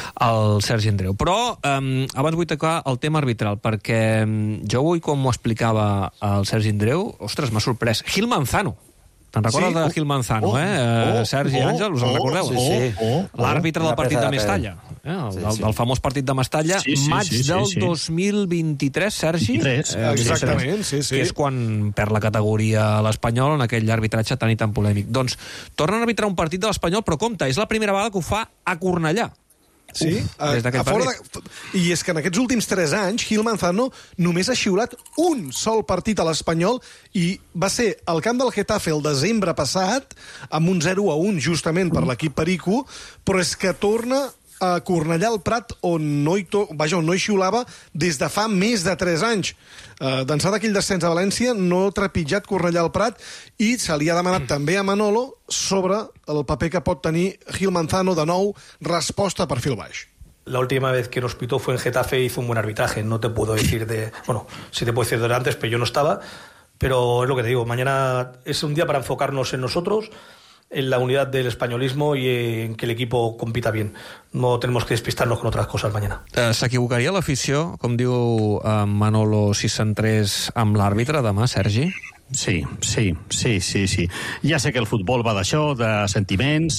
el Sergi Andreu. Però eh, abans vull tocar el tema arbitral, perquè jo avui, com ho explicava el Sergi Andreu, ostres, m'ha sorprès. Gil Manzano. Te'n recordes sí? de Gil Manzano, oh, eh? Oh, Sergi oh, Àngel, us en oh, recordeu? Sí, sí. Oh, oh, l'àrbitre del partit de Mestalla. Eh? El, sí, sí. Del, del famós partit de Mestalla, sí, sí, maig sí, sí, del sí. dos mil vint-i-tres, Sergi? vint-i-tres, eh, exactament, sí, sí. Que és quan perd la categoria a l'Espanyol en aquell arbitratge tan i tan polèmic. Doncs tornen a arbitrar un partit de l'Espanyol, però compte, és la primera vegada que ho fa a Cornellà. Sí, Uf, a, a fora de... I és que en aquests últims tres anys Gil Manzano només ha xiulat un sol partit a l'Espanyol i va ser al camp del Getafe el desembre passat amb un zero a un justament per l'equip Perico, però és que torna a Cornellà al Prat on no hi, to... Vaja, on no hi xiulava des de fa més de tres anys. Uh, D'ençà d'aquell descens a València no ha trepitjat Cornellà al Prat i se li ha demanat també a Manolo sobre el paper que pot tenir Gil Manzano, de nou, resposta a perfil baix. La última vez que nos pitó fue en Getafe y hizo un buen arbitraje. No te puedo decir de... Bueno, sí te puedo decir de antes, pero yo no estaba. Pero es lo que te digo, mañana es un día para enfocarnos en nosotros, en la unidad del españolismo y en que el equipo compita bien. No tenemos que despistarnos con otras cosas mañana. Eh, S'equivocaria l'afició, com diu eh, Manolo, si s'entrés amb l'àrbitre demà, Sergi? Sí, sí, sí, sí, sí. Ja sé que el futbol va d'això, de sentiments,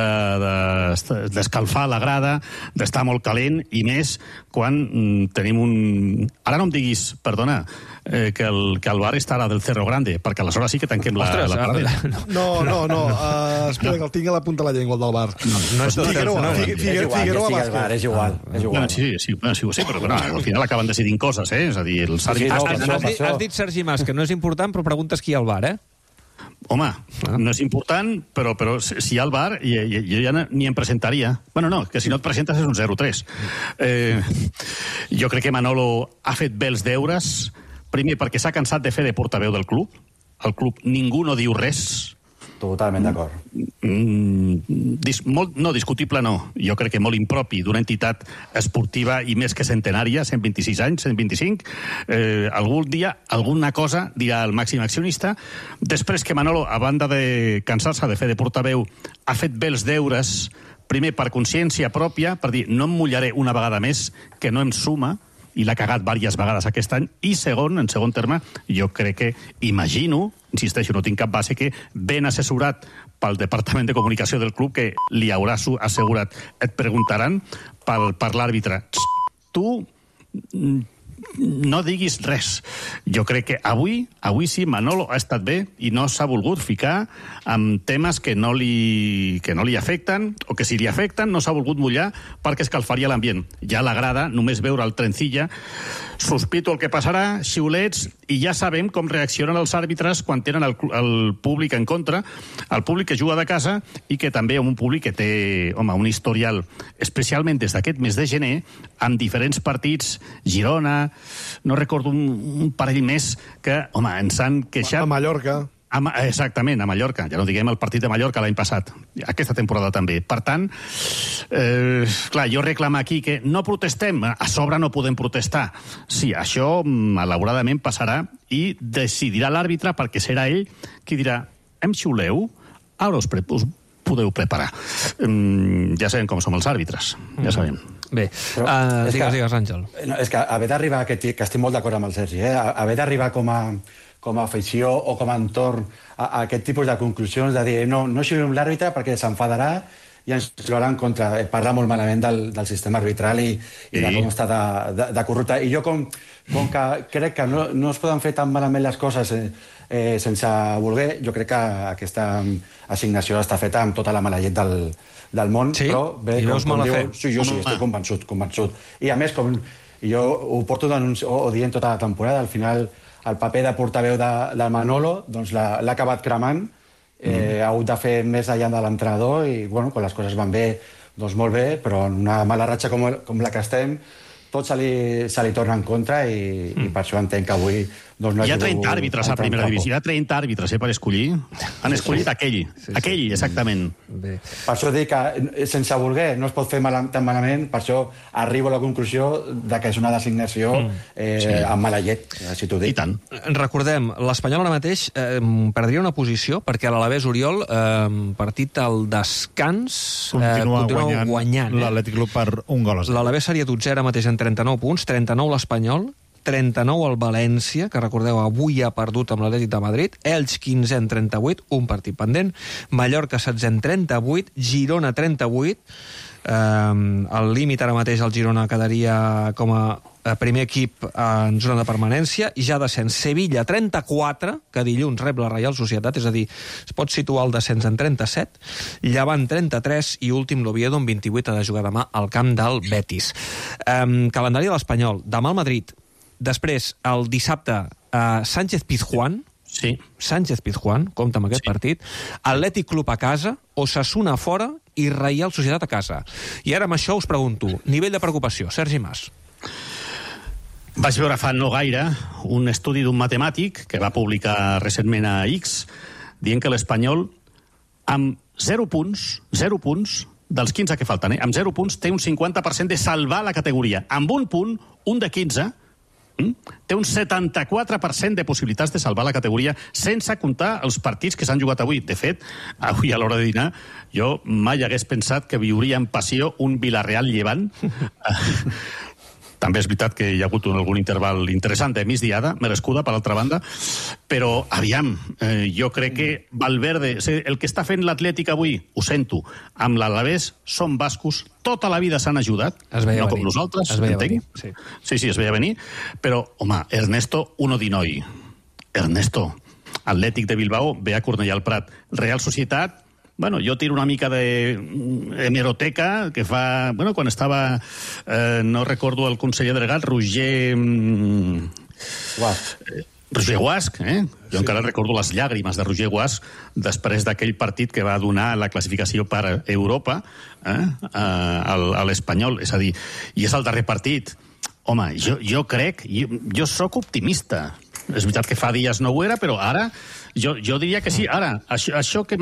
d'escalfar de, de, la grada, d'estar molt calent, i més quan mm, tenim un... Ara no em diguis, perdona, eh, que, el, que el bar està ara del Cerro Grande, perquè aleshores sí que tanquem la, Ostres, la paradeta. No, no, no. Uh, espera, que el tinc a la punta de la llengua, el del bar. No, no és Figueroa, no, no, Figueroa Bàsquet. És igual, és igual. No, sí, sí, bueno, sí ho sé, però bueno, al final acaben decidint coses, eh? És a dir, els àrbitres... Has, has, has, dit, has dit, Sergi Mas, que no és important, però preguntes qui hi ha al bar, eh? home, no és important, però, però si hi ha el V A R, jo ja ni em presentaria. Bueno, no, que si no et presentes és un zero tres. Eh, jo crec que Manolo ha fet bé els deures, primer perquè s'ha cansat de fer de portaveu del club. Al club ningú no diu res. Totalment d'acord. Mm, dis, molt, no, discutible no. Jo crec que molt impropi d'una entitat esportiva i més que centenària, cent vint-i-sis anys, cent vint-i-cinc. Eh, algun dia, alguna cosa dirà el màxim accionista. Després que Manolo, a banda de cansar-se de fer de portaveu, ha fet bé els deures, primer per consciència pròpia, per dir no em mullaré una vegada més, que no em suma, i l'ha cagat diverses vegades aquest any, i segon, en segon terme, jo crec que, imagino, insisteixo, no tinc cap base, que ben assessorat pel Departament de Comunicació del club, que li haurà assegurat, et preguntaran per, per l'àrbitre. Tu no diguis res. Jo crec que avui, avui sí, Manolo ha estat bé i no s'ha volgut ficar amb temes que no li, que no li afecten, o que si li afecten no s'ha volgut mullar perquè escalfaria l'ambient. Ja l'agrada només veure el trencilla. Sospito el que passarà, xiulets, i ja sabem com reaccionen els àrbitres quan tenen el, el públic en contra, el públic que juga de casa i que també un públic que té, home, un historial, especialment des d'aquest mes de gener, amb diferents partits, Girona, no recordo un, un parell més que, home, ens han queixat... A Mallorca. A, exactament, a Mallorca. Ja no diguem el partit de Mallorca l'any passat. Aquesta temporada també. Per tant, eh, clar, jo reclamo aquí que no protestem. A sobre no podem protestar. Sí, això malauradament passarà i decidirà l'àrbitre perquè serà ell qui dirà em xiuleu? Ara us, pre us podeu preparar. Mm, ja sabem com som els àrbitres. Ja sabem. Bé, Però, uh, és digues, que, digues, Àngel. No, és que haver d'arribar, que, que estic molt d'acord amb el Sergi, eh? haver d'arribar com a, com a afició o com a entorn a, a aquest tipus de conclusions, de dir no, no xilem l'àrbitre perquè s'enfadarà i ens trobarà en contra. Parla molt malament del, del sistema arbitral i, i de com està de, de, de corrupte. I jo com, com que crec que no, no es poden fer tan malament les coses eh, eh, sense voler, jo crec que aquesta assignació està feta amb tota la mala llet del, del món, sí? però bé, I com, veus com mala diu, fe? sí, jo sí, estic convençut, convençut. I a més, com jo ho porto denunci, o, o dient tota la temporada, al final el paper de portaveu de, de Manolo doncs l'ha acabat cremant, eh, mm. ha hagut de fer més allà de l'entrenador i, bueno, quan les coses van bé, doncs molt bé, però en una mala ratxa com, com la que estem, tot se li, se li torna en contra i, mm. i per això entenc que avui doncs, no hi ha trenta àrbitres a primera divisió, hi ha trenta àrbitres eh, per escollir. Han escollit sí, sí. aquell, sí, sí. aquell, exactament. Bé. Per això dic que sense voler no es pot fer mal, tan malament, per això arribo a la conclusió de que és una designació mm. eh, sí. amb mala llet, si t'ho dic. I tant. Recordem, l'Espanyol ara mateix eh, perdria una posició perquè l'Alavés Oriol, eh, partit al descans, continua, eh, continua guanyant, guanyant eh? l'Atlètic Club per un gol a zero. L'Alavés seria dotzè ara mateix en trenta-nou punts, trenta-nou l'Espanyol, trenta-nou al València, que recordeu avui ha perdut amb l'Atlètic de Madrid, Elx quinzè en trenta-vuit, un partit pendent, Mallorca setzè en trenta-vuit, Girona trenta-vuit, eh, el límit ara mateix el Girona quedaria com a primer equip en zona de permanència, i ja descens Sevilla trenta-quatre, que dilluns rep la Reial Societat, és a dir, es pot situar el descens en trenta-set, Llevant trenta-tres i últim l'Oviedo en vint-i-vuit, ha de jugar demà al camp del Betis. Eh, calendari de l'Espanyol, demà al Madrid, després, el dissabte, uh, Sánchez-Pizjuán, sí. Sánchez-Pizjuán, compta amb aquest sí. partit, Atlètic Club a casa, Osasuna a fora i Reial Societat a casa. I ara amb això us pregunto, nivell de preocupació, Sergi Mas. Vaig veure fa no gaire un estudi d'un matemàtic que va publicar recentment a X, dient que l'Espanyol, amb zero punts, zero punts, dels quinze que falten, eh? amb zero punts, té un cinquanta per cent de salvar la categoria. Amb un punt, un de quinze, té un setanta-quatre per cent de possibilitats de salvar la categoria sense comptar els partits que s'han jugat avui. De fet, avui a l'hora de dinar jo mai hagués pensat que viuria en passió un Villarreal-Llevant. També és veritat que hi ha hagut un, algun interval interessant de migdiada, merescuda, per l'altra banda, però, aviam, eh, jo crec que Valverde, el que està fent l'Atlètic avui, ho sento, amb l'Alavés són bascos, tota la vida s'han ajudat, no venir. Com nosaltres, entenc. Sí. sí, sí, es veia venir, però, home, Ernesto Uno Dinoi, Ernesto, Atlètic de Bilbao, ve a Cornellà al Prat, Real Societat, bueno, jo tiro una mica de hemeroteca que fa... Bueno, quan estava... Eh, no recordo el conseller delegat, Roger... Guas. Roger Guasch, eh? Jo sí. encara recordo les llàgrimes de Roger Guasch després d'aquell partit que va donar la classificació per Europa eh? a l'Espanyol. És a dir, i és el darrer partit. Home, jo, jo crec, jo, jo sóc optimista. És veritat que fa dies no ho era, però ara jo, jo diria que sí. Ara, això, això que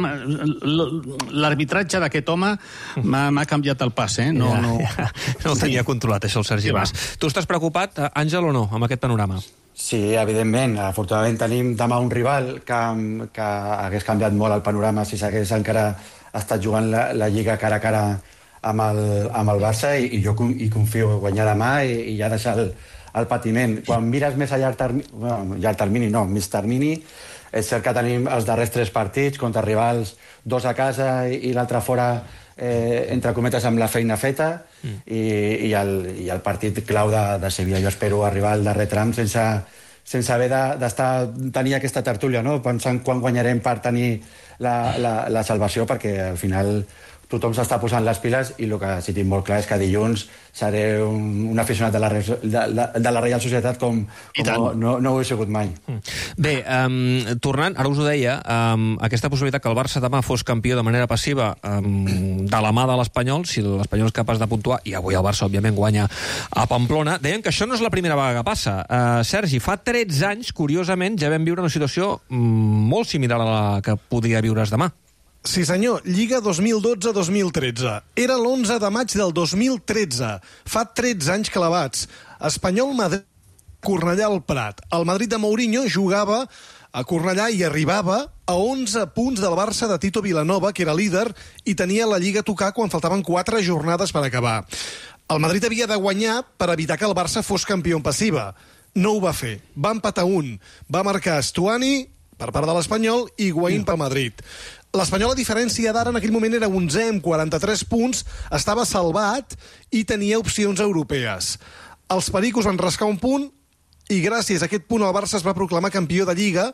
l'arbitratge d'aquest home m'ha canviat el pas, eh? No, ja, no... Ja. no ho tenia controlat, això, el Sergi Mas. Tu estàs preocupat, Àngel, o no, amb aquest panorama? Sí, evidentment. Afortunadament tenim demà un rival que, que hagués canviat molt el panorama si s'hagués encara estat jugant la, la Lliga cara a cara amb el, amb el Barça, i, i jo hi confio a guanyar demà i, i ja deixar el, el patiment. Quan mires més a llarg termini, bueno, llarg termini no, mig termini, és cert que tenim els darrers tres partits contra rivals, dos a casa i, i l'altre fora, eh, entre cometes, amb la feina feta, mm. i, i, el, i el partit clau de, de Sevilla. Jo espero arribar al darrer tram sense, sense haver d'estar de, tenir aquesta tertúlia, no? Pensant quan guanyarem per tenir la, la, la salvació, perquè al final tothom s'està posant les piles, i el que sí tinc molt clar és que dilluns seré un, un aficionat de la, de, la, de la Reial Societat com, com no, no ho he sigut mai. Bé, um, tornant, ara us ho deia, um, aquesta possibilitat que el Barça demà fos campió de manera passiva um, de la mà de l'Espanyol, si l'Espanyol és capaç de puntuar, i avui el Barça, òbviament, guanya a Pamplona, deien que això no és la primera vegada que passa. Uh, Sergi, fa tretze anys, curiosament, ja vam viure una situació um, molt similar a la que podria viure's demà. Sí, senyor. Lliga dos mil dotze dos mil tretze. Era l'onze de maig del dos mil tretze. Fa tretze anys clavats. Espanyol-Madrid, Cornellà al Prat. El Madrid de Mourinho jugava a Cornellà i arribava a onze punts del Barça de Tito Vilanova, que era líder, i tenia la Lliga a tocar quan faltaven quatre jornades per acabar. El Madrid havia de guanyar per evitar que el Barça fos campió en passiva. No ho va fer. Va empatar un. Va marcar Stuani per part de l'Espanyol i Higuaín pel Madrid. L'Espanyol, a diferència d'ara, en aquell moment era onzè amb quaranta-tres punts, estava salvat i tenia opcions europees. Els pericos van rascar un punt i gràcies a aquest punt el Barça es va proclamar campió de Lliga.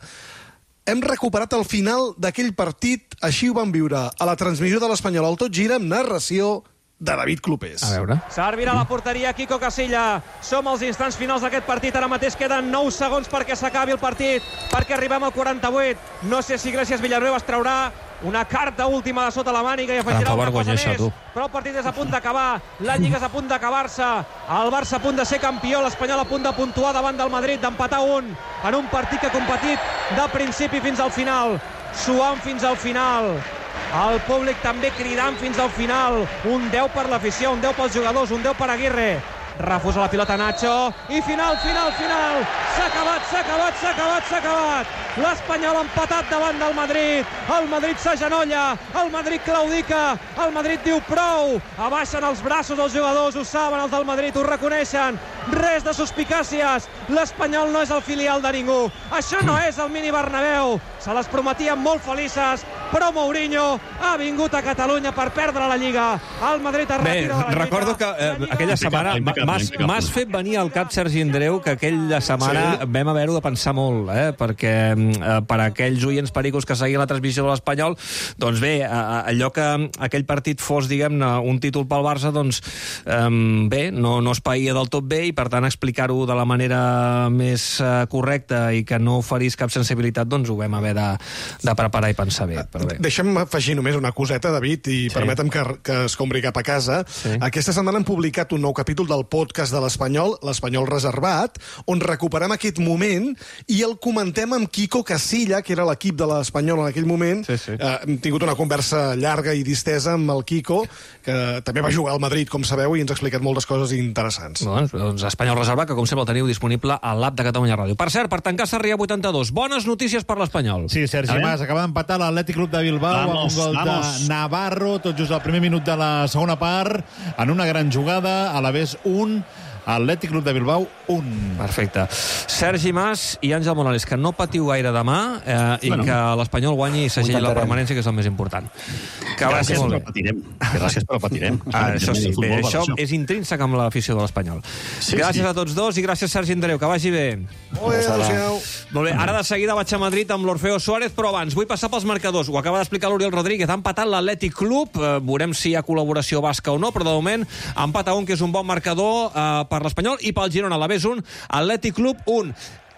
Hem recuperat el final d'aquell partit, així ho vam viure a la transmissió de l'Espanyol al Tot Gira, amb narració de David Clopés. A veure. Servirà la porteria Quico Casilla. Som als instants finals d'aquest partit. Ara mateix queden nou segons perquè s'acabi el partit, perquè arribem al quaranta-vuit. No sé si Gràcies Villanueva es traurà una carta última de sota la màniga i afegirà una cosa més, tu. Però el partit és a punt d'acabar, la Lliga és a punt d'acabar-se, el Barça a punt de ser campió, l'Espanyol a punt de puntuar davant del Madrid, d'empatar un, en un partit que ha competit de principi fins al final, suant fins al final. El públic també cridant fins al final. Un deu per l'afició, un deu pels jugadors, un deu per Aguirre. Refusa la pilota Nacho i final, final, final. S'ha acabat, s'ha acabat, s'ha acabat, s'ha acabat. L'Espanyol empatat davant del Madrid. El Madrid s'agenolla, el Madrid claudica, el Madrid diu prou. Abaixen els braços els jugadors, ho saben els del Madrid, ho reconeixen. Res de suspicàcies. L'Espanyol no és el filial de ningú. Això no és el mini Bernabéu. Se les prometien molt felices, però Mourinho ha vingut a Catalunya per perdre la Lliga. El Madrid es retira de la Lliga. Recordo que eh, aquella setmana m'has fet venir al cap, Sergi Andreu, que aquella setmana sí. vam haver-ho de pensar molt, eh? perquè eh, per a aquells oients pericos que seguien la transmissió de l'Espanyol, doncs bé, eh, allò que aquell partit fos, diguem-ne, un títol pel Barça, doncs eh, bé, no, no es païa del tot bé, i per tant explicar-ho de la manera més eh, correcta i que no oferís cap sensibilitat, doncs ho vam haver de, de preparar i pensar bé. Però bé. Deixa'm afegir només una coseta, David, i sí. permetem que, que es compri cap a casa. Sí. Aquesta setmana hem publicat un nou capítol del podcast de l'Espanyol, l'Espanyol Reservat, on recuperem aquest moment i el comentem amb Quico Casilla, que era l'equip de l'Espanyol en aquell moment. Sí, sí. Eh, hem tingut una conversa llarga i distesa amb el Quico, que també va jugar al Madrid, com sabeu, i ens ha explicat moltes coses interessants. Doncs, doncs Espanyol Reservat, que com sempre el teniu disponible a l'app de Catalunya Ràdio. Per cert, per tancar Sarrià vuitanta-dos, bones notícies per l'Espanyol. Sí, Sergi Mas acaba d'empatar l'Atlètic Club de Bilbao vamos, amb un gol vamos. de Navarro, tot just al primer minut de la segona part, en una gran jugada, a l'Alavés un, Atlètic Club de Bilbao un. Perfecte. Sergi Mas i Àngel Morales, que no patiu gaire demà eh, i bueno. que l'Espanyol guanyi i s'agili la permanència, que és el més important. Que gràcies, però patirem. Gràcies, però patirem. Ah, això sí, bé, això és intrínsec amb l'afició de l'Espanyol. Sí, gràcies sí. a tots dos i gràcies, Sergi Andreu, que vagi bé. Molt bé, adéu-siau. Molt bé, ara de seguida vaig a Madrid amb l'Orfeo Suárez, però abans vull passar pels marcadors. Ho acaba d'explicar l'Oriol Rodríguez. Ha empatat l'Atlètic Club, eh, veurem si hi ha col·laboració basca o no, però de moment empat a un, que és un bon marcador eh, per l'Espanyol, i pel Girona, l'Alavés un, Atlètic Club un.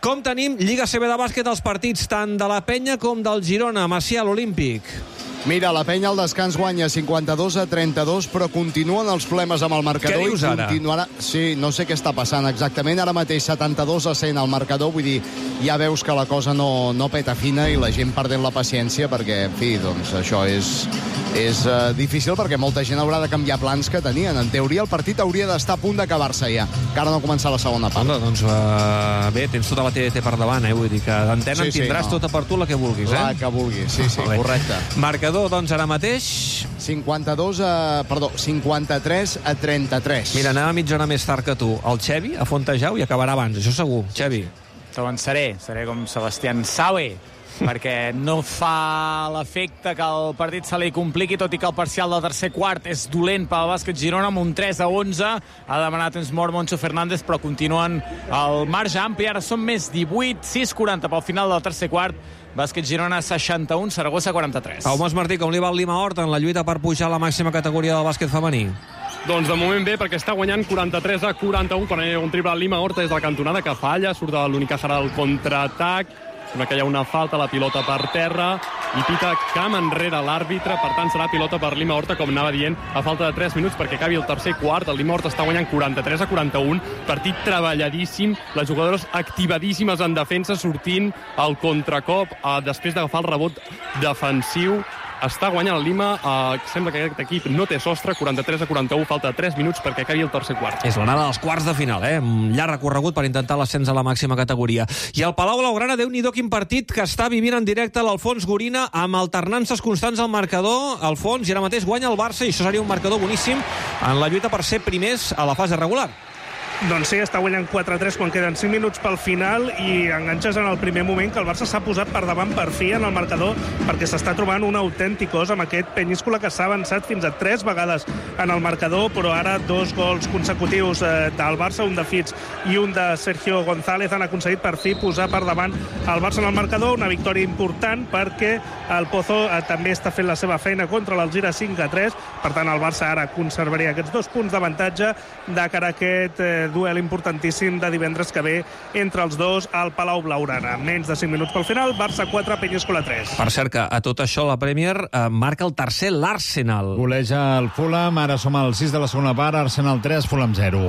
Com tenim Lliga C B de bàsquet als partits tant de la Penya com del Girona? Macià, l'Olímpic. Mira, la Penya al descans guanya cinquanta-dos a trenta-dos, però continuen els problemes amb el marcador. Què dius ara? Continuarà... Sí, no sé què està passant exactament. Ara mateix setanta-dos a cent al marcador, vull dir, ja veus que la cosa no, no peta fina i la gent perdent la paciència perquè, en fi, doncs això és, és uh, difícil perquè molta gent haurà de canviar plans que tenien. En teoria, el partit hauria d'estar a punt d'acabar-se ja, que ara no ha començat la segona part. No, doncs uh, bé, tens tota la T D T per davant, eh? Vull dir que d'antena sí, sí, tindràs no. tota per tu la que vulguis, eh? La que vulguis, sí, sí, Vale. correcte. Marcador, doncs, ara mateix... cinquanta-dos a... Perdó, cinquanta-tres a trenta-tres. Mira, anem a mitja hora més tard que tu. El Xevi a Fontejau i acabarà abans, això segur. Xevi. T'avançaré, seré com Sebastián Saue, perquè no fa l'efecte que el partit se li compliqui, tot i que el parcial del tercer quart és dolent pel bàsquet Girona, amb un tres a onze. Ha demanat temps mort Moncho Fernández, però continuen al marge ampli. Ara són més divuit, sis quaranta pel final del tercer quart. Bàsquet Girona seixanta-un, Saragossa quaranta-tres. Pau Mos Martí, com li va el Lima Horta en la lluita per pujar a la màxima categoria del bàsquet femení? Doncs de moment bé, perquè està guanyant quaranta-tres a quaranta-un, quan hi ha un triple al Lima Horta des de la cantonada que falla, surt de l'Unicaja al contraatac, sembla que hi ha una falta, la pilota per terra, i pita camp enrere l'àrbitre, per tant serà pilota per Lima Horta, com anava dient, a falta de tres minuts perquè acabi el tercer quart. El Lima Horta està guanyant quaranta-tres a quaranta-un, partit treballadíssim, les jugadores activadíssimes en defensa, sortint al contracop eh, després d'agafar el rebot defensiu. Està guanyant el Lima, eh, sembla que aquest equip no té sostre, quaranta-tres a quaranta-un, falta tres minuts perquè acabi el tercer quart. És l'anada dels quarts de final, eh? Un llarg recorregut per intentar l'ascens a la màxima categoria. I el Palau Blaugrana, Déu-n'hi-do quin partit que està vivint en directe l'Alfons Gorina, amb alternances constants al marcador. Alfons, i ara mateix guanya el Barça, i això seria un marcador boníssim en la lluita per ser primers a la fase regular. Doncs sí, està guanyant quatre a tres quan queden cinc minuts pel final i enganxes en el primer moment que el Barça s'ha posat per davant per fi en el marcador perquè s'està trobant un autèntic os amb aquest Penyíscola que s'ha avançat fins a tres vegades en el marcador, però ara dos gols consecutius eh, del Barça, un de Fitz i un de Sergio González, han aconseguit per fi posar per davant el Barça en el marcador, una victòria important perquè el Pozo eh, també està fent la seva feina contra l'Alzira cinc a tres, per tant el Barça ara conservaria aquests dos punts d'avantatge de cara a aquest eh, duel importantíssim de divendres que ve entre els dos al Palau Blaugrana. Menys de cinc minuts pel final, Barça quatre, Penyíscola tres. Per cert, que a tot això la Premier eh, marca el tercer l'Arsenal. Goleja el Fulham, ara som al sis de la segona part, Arsenal tres, Fulham zero.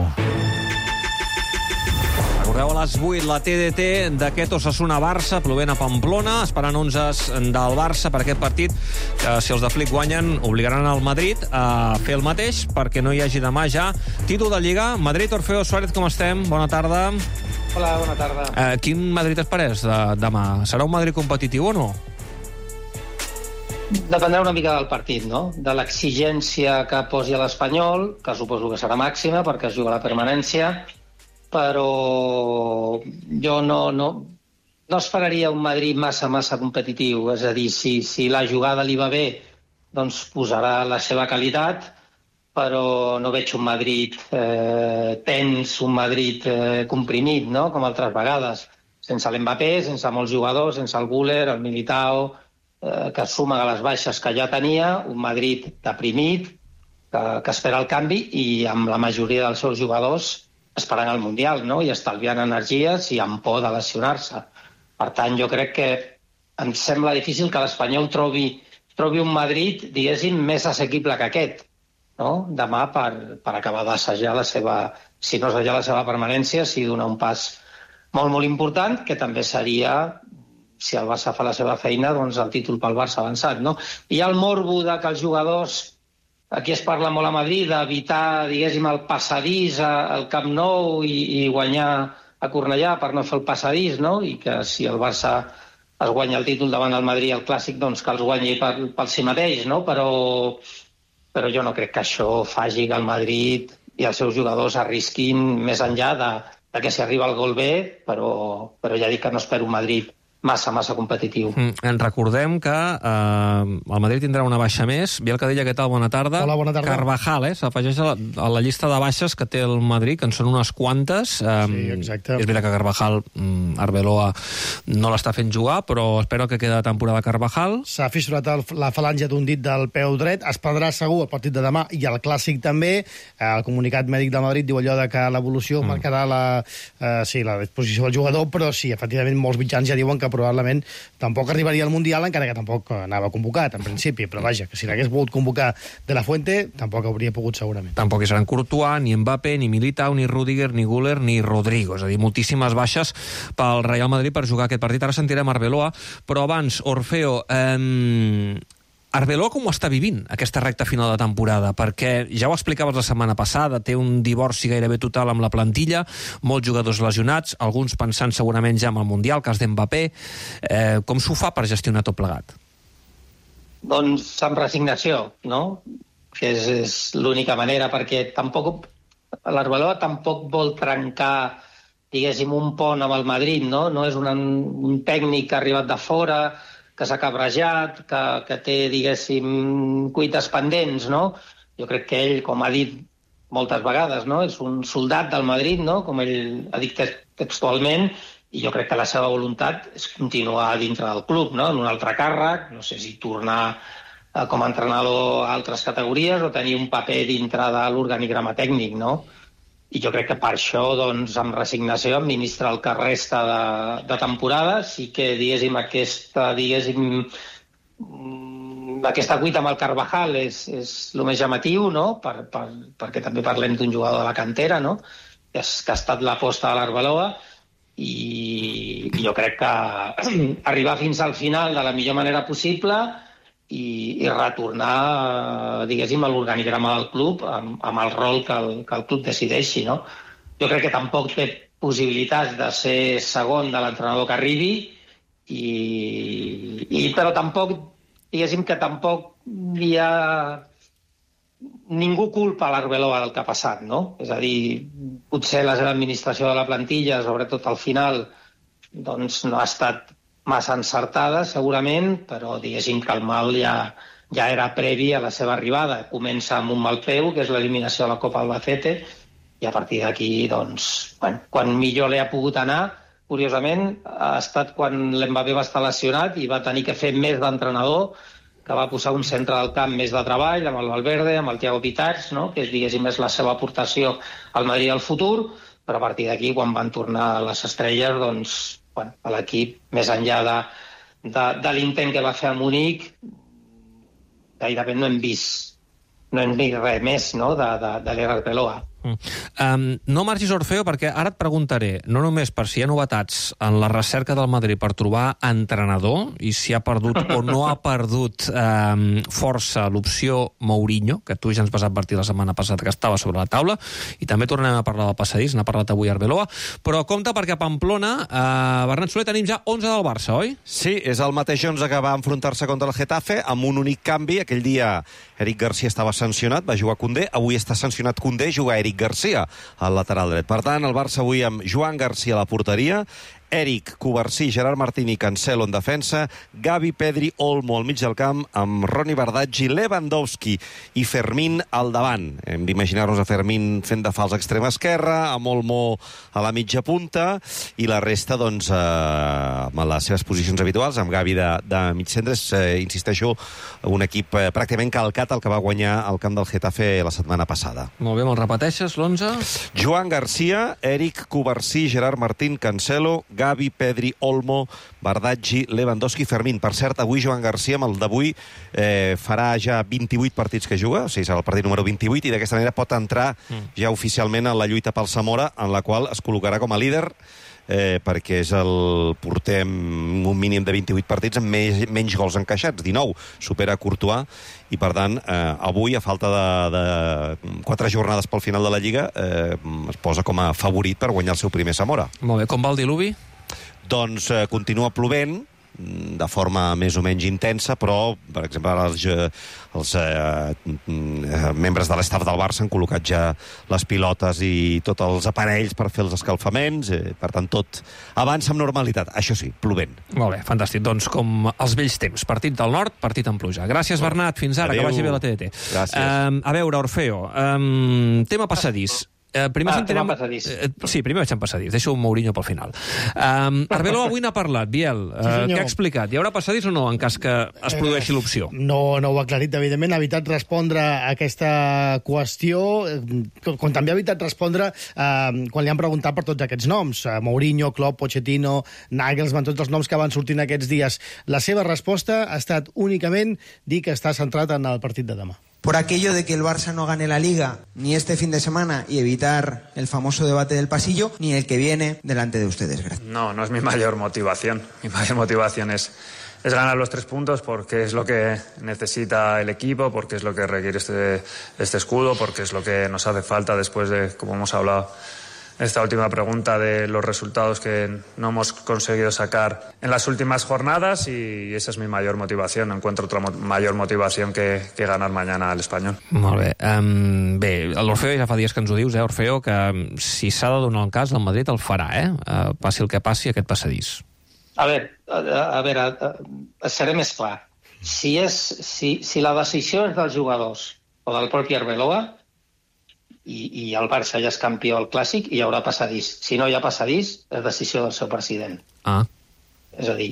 Recordeu a les vuit la T D T d'aquest Osasuna-Barça, plovent a Pamplona, esperant onzes del Barça per aquest partit, que si els de Flick guanyen obligaran al Madrid a fer el mateix perquè no hi hagi demà ja títol de Lliga. Madrid, Orfeo Suárez, com estem? Bona tarda. Hola, bona tarda. Eh, quin Madrid esperes de, demà? Serà un Madrid competitiu o no? Dependrà una mica del partit, no? De l'exigència que posi a l'Espanyol, que suposo que serà màxima perquè es juga la permanència, però jo no, no, no esperaria un Madrid massa, massa competitiu. És a dir, si, si la jugada li va bé, doncs posarà la seva qualitat, però no veig un Madrid eh, tens, un Madrid eh, comprimit, no? Com altres vegades. Sense l'Mbappé, sense molts jugadors, sense el Güler, el Militao, eh, que suma a les baixes que ja tenia, un Madrid deprimit, que, que espera el canvi i amb la majoria dels seus jugadors esperant el Mundial, no? I estalviant energies i amb por de lesionar-se. Per tant, jo crec que em sembla difícil que l'Espanyol trobi, trobi un Madrid, diguéssim, més assequible que aquest, no? Demà per, per acabar d'assajar la seva, si no assajar la seva permanència, si donar un pas molt, molt important, que també seria, si el Barça fa la seva feina, doncs el títol pel Barça avançat, no? Hi ha el morbo de que els jugadors, aquí es parla molt a Madrid, d'evitar, diguéssim, el passadís al Camp Nou i, i guanyar a Cornellà per no fer el passadís, no? I que si el Barça es guanya el títol davant del Madrid al Clàssic, doncs que els guanyi per, per si mateix, no? Però, però jo no crec que això faci que el Madrid i els seus jugadors arrisquin més enllà de, de que si arriba el gol bé, però, però ja dic que no espero un Madrid massa, massa competitiu. Mm, en recordem que eh, el Madrid tindrà una baixa més. Biel Cadella, què tal? Bona tarda. Hola, bona tarda. Carvajal, eh? S'afegeix a, la, a la llista de baixes que té el Madrid, que en són unes quantes. Eh, sí, exacte. És veritat que Carvajal, mm, Arbeloa no l'està fent jugar, però espero que queda temporada Carvajal. S'ha fissurat el, la falange d'un dit del peu dret. Es perdrà segur el partit de demà i el Clàssic també. El comunicat mèdic del Madrid diu allò de que l'evolució mm. marcarà la, eh, sí, la disposició del jugador, però sí, efectivament, molts mitjans ja diuen que probablement tampoc arribaria al Mundial, encara que tampoc anava convocat, en principi. Però vaja, que si l'hagués volgut convocar de la Fuente, tampoc hauria pogut, segurament. Tampoc hi seran Courtois, ni Mbappé, ni Militao, ni Rüdiger, ni Güler, ni Rodrigo. És a dir, moltíssimes baixes pel Real Madrid per jugar aquest partit. Ara sentirem Arbeloa, però abans, Orfeo, eh, Arbeloa com ho està vivint, aquesta recta final de temporada? Perquè ja ho explicaves la setmana passada, té un divorci gairebé total amb la plantilla, molts jugadors lesionats, alguns pensant segurament ja en el Mundial, cas d'Mbappé. Eh, com s'ho fa per gestionar tot plegat? Doncs amb resignació, no? Que és, és l'única manera, perquè tampoc l'Arbeloa tampoc vol trencar, diguéssim, un pont amb el Madrid, no? No és un, un tècnic que ha arribat de fora, que s'ha cabrejat, que, que té, diguéssim, cuites pendents, no? Jo crec que ell, com ha dit moltes vegades, no? És un soldat del Madrid, no? Com ell ha dit textualment, i jo crec que la seva voluntat és continuar dintre del club, no? En un altre càrrec, no sé si tornar eh, com a entrenador a altres categories o tenir un paper dintre de l'organigrama tècnic, no? I jo crec que per això, doncs, amb resignació, administra el que resta de, de temporada. Sí que, diguéssim, aquesta, diguéssim, aquesta cuita amb el Carvajal és, és el més llamatiu, no? Per, per, perquè també parlem d'un jugador de la cantera, no? Que, és, que ha estat l'aposta de l'Arbeloa, i, i jo crec que arribar fins al final de la millor manera possible i, i retornar, diguéssim, a l'organigrama del club amb, amb el rol que el, que el club decideixi, no? Jo crec que tampoc té possibilitats de ser segon de l'entrenador que arribi, i, i, però tampoc, diguéssim que tampoc hi ha... Ningú culpa l'Arbeloa del que ha passat, no? És a dir, potser la seva administració de la plantilla, sobretot al final, doncs no ha estat massa encertada, segurament, però diguéssim que el mal ja, ja era previ a la seva arribada. Comença amb un mal peu, que és l'eliminació de la Copa Albacete, i a partir d'aquí, doncs, bueno, quan millor li ha pogut anar, curiosament, ha estat quan l'Mbappé va estar lesionat i va tenir que fer més d'entrenador, que va posar un centre del camp més de treball, amb el Valverde, amb el Thiago Pitarch, no? Que diguéssim és la seva aportació al Madrid al futur, però a partir d'aquí, quan van tornar les estrelles, doncs, bueno, a l'equip, més enllà de, de, de l'intent que va fer a Munic, gairebé no hem vist, no hem vist res més, no? de, de, de l'Arbeloa. Mm. Um, no marxis, Orfeo, perquè ara et preguntaré, no només per si hi ha novetats en la recerca del Madrid per trobar entrenador i si ha perdut o no ha perdut um, força l'opció Mourinho, que tu ja ens vas advertir la setmana passada que estava sobre la taula, i també tornem a parlar del passadís, n'ha parlat avui Arbeloa, però compte perquè a Pamplona, uh, Bernat Soler, tenim ja onze del Barça, oi? Sí, és el mateix onze que va enfrontar-se contra el Getafe, amb un únic canvi. Aquell dia Eric Garcia estava sancionat, va jugar Koundé, avui està sancionat Koundé, juga Eric Garcia al lateral dret. Per tant, el Barça avui amb Joan Garcia a la porteria, Eric, Covarsí, Gerard Martín i Cancelo en defensa, Gavi, Pedri, Olmo al mig del camp, amb Roni Bardaggi, Lewandowski i Fermín al davant. Hem d'imaginar-nos a Fermín fent de fals extrema esquerra, amb Olmo a la mitja punta, i la resta, doncs, eh, amb les seves posicions habituals, amb Gavi de, de mig centre. Eh, insisteixo, un equip eh, pràcticament calcat el que va guanyar al camp del Getafe la setmana passada. Molt bé, me'l repeteixes, l'onze? Joan Garcia, Eric, Covarsí, Gerard Martín, Cancelo, Gavi, Pedri, Olmo, Bardaggi, Lewandowski, Fermín. Per cert, avui Joan Garcia, amb el d'avui, eh, farà ja vint-i-vuit partits que juga, o sigui, serà el partit número vint-i-vuit, i d'aquesta manera pot entrar mm. ja oficialment en la lluita pel Zamora, en la qual es col·locarà com a líder, eh, perquè és el porter amb un mínim de vint-i-vuit partits amb més, menys gols encaixats, dinou, supera Courtois, i per tant, eh, avui, a falta de, de quatre jornades pel final de la Lliga, eh, es posa com a favorit per guanyar el seu primer Zamora. Molt bé, com va el diluvi? Doncs eh, continua plovent, de forma més o menys intensa, però, per exemple, els, els eh, membres de l'estaf del Barça han col·locat ja les pilotes i tots els aparells per fer els escalfaments, eh, per tant, tot avança amb normalitat. Això sí, plovent. Molt bé, fantàstic. Doncs com els vells temps, partit del nord, partit en pluja. Gràcies, Bernat, fins ara, Adeu. Que vagi bé la T D T. Gràcies. Um, a veure, Orfeo, um, tema passadís. Uh, primer Ah, sentirem... tema passadís. Uh, sí, primer vaig en passadís. Deixo un Mourinho pel final. Um, Arbeloa avui n'ha parlat, Biel. Uh, Sí, què ha explicat? Hi haurà passadís o no, en cas que es produeixi l'opció? No, no ho ha aclarit, evidentment. Ha evitat respondre a aquesta qüestió, eh, com també ha evitat respondre eh, quan li han preguntat per tots aquests noms. Eh, Mourinho, Klopp, Pochettino, Nagelsmann, tots els noms que van sortint aquests dies. La seva resposta ha estat únicament dir que està centrat en el partit de demà. Por aquello de que el Barça no gane la Liga ni este fin de semana y evitar el famoso debate del pasillo, ni el que viene delante de ustedes. Gracias. No, no es mi mayor motivación. Mi mayor motivación es, es ganar los tres puntos porque es lo que necesita el equipo, porque es lo que requiere este, este escudo, porque es lo que nos hace falta después de, como hemos hablado, esta última pregunta de los resultados que no hemos conseguido sacar en las últimas jornadas, y esa es mi mayor motivación. No encuentro otra mo mayor motivación que, que ganar mañana al Espanyol. Molt bé. Um, bé, l'Orfeo ja fa dies que ens ho dius, eh, Orfeo, que um, si s'ha de donar el cas, el Madrid el farà, eh? Uh, passi el que passi, aquest passadís. A veure, a, a veure, a, a, seré més clar. Si, és, si, si la decisió és dels jugadors o del propi Arbeloa, i, i el Barça ja és campió al Clàssic, hi haurà passadís. Si no hi ha passadís, és decisió del seu president. Ah. És a dir,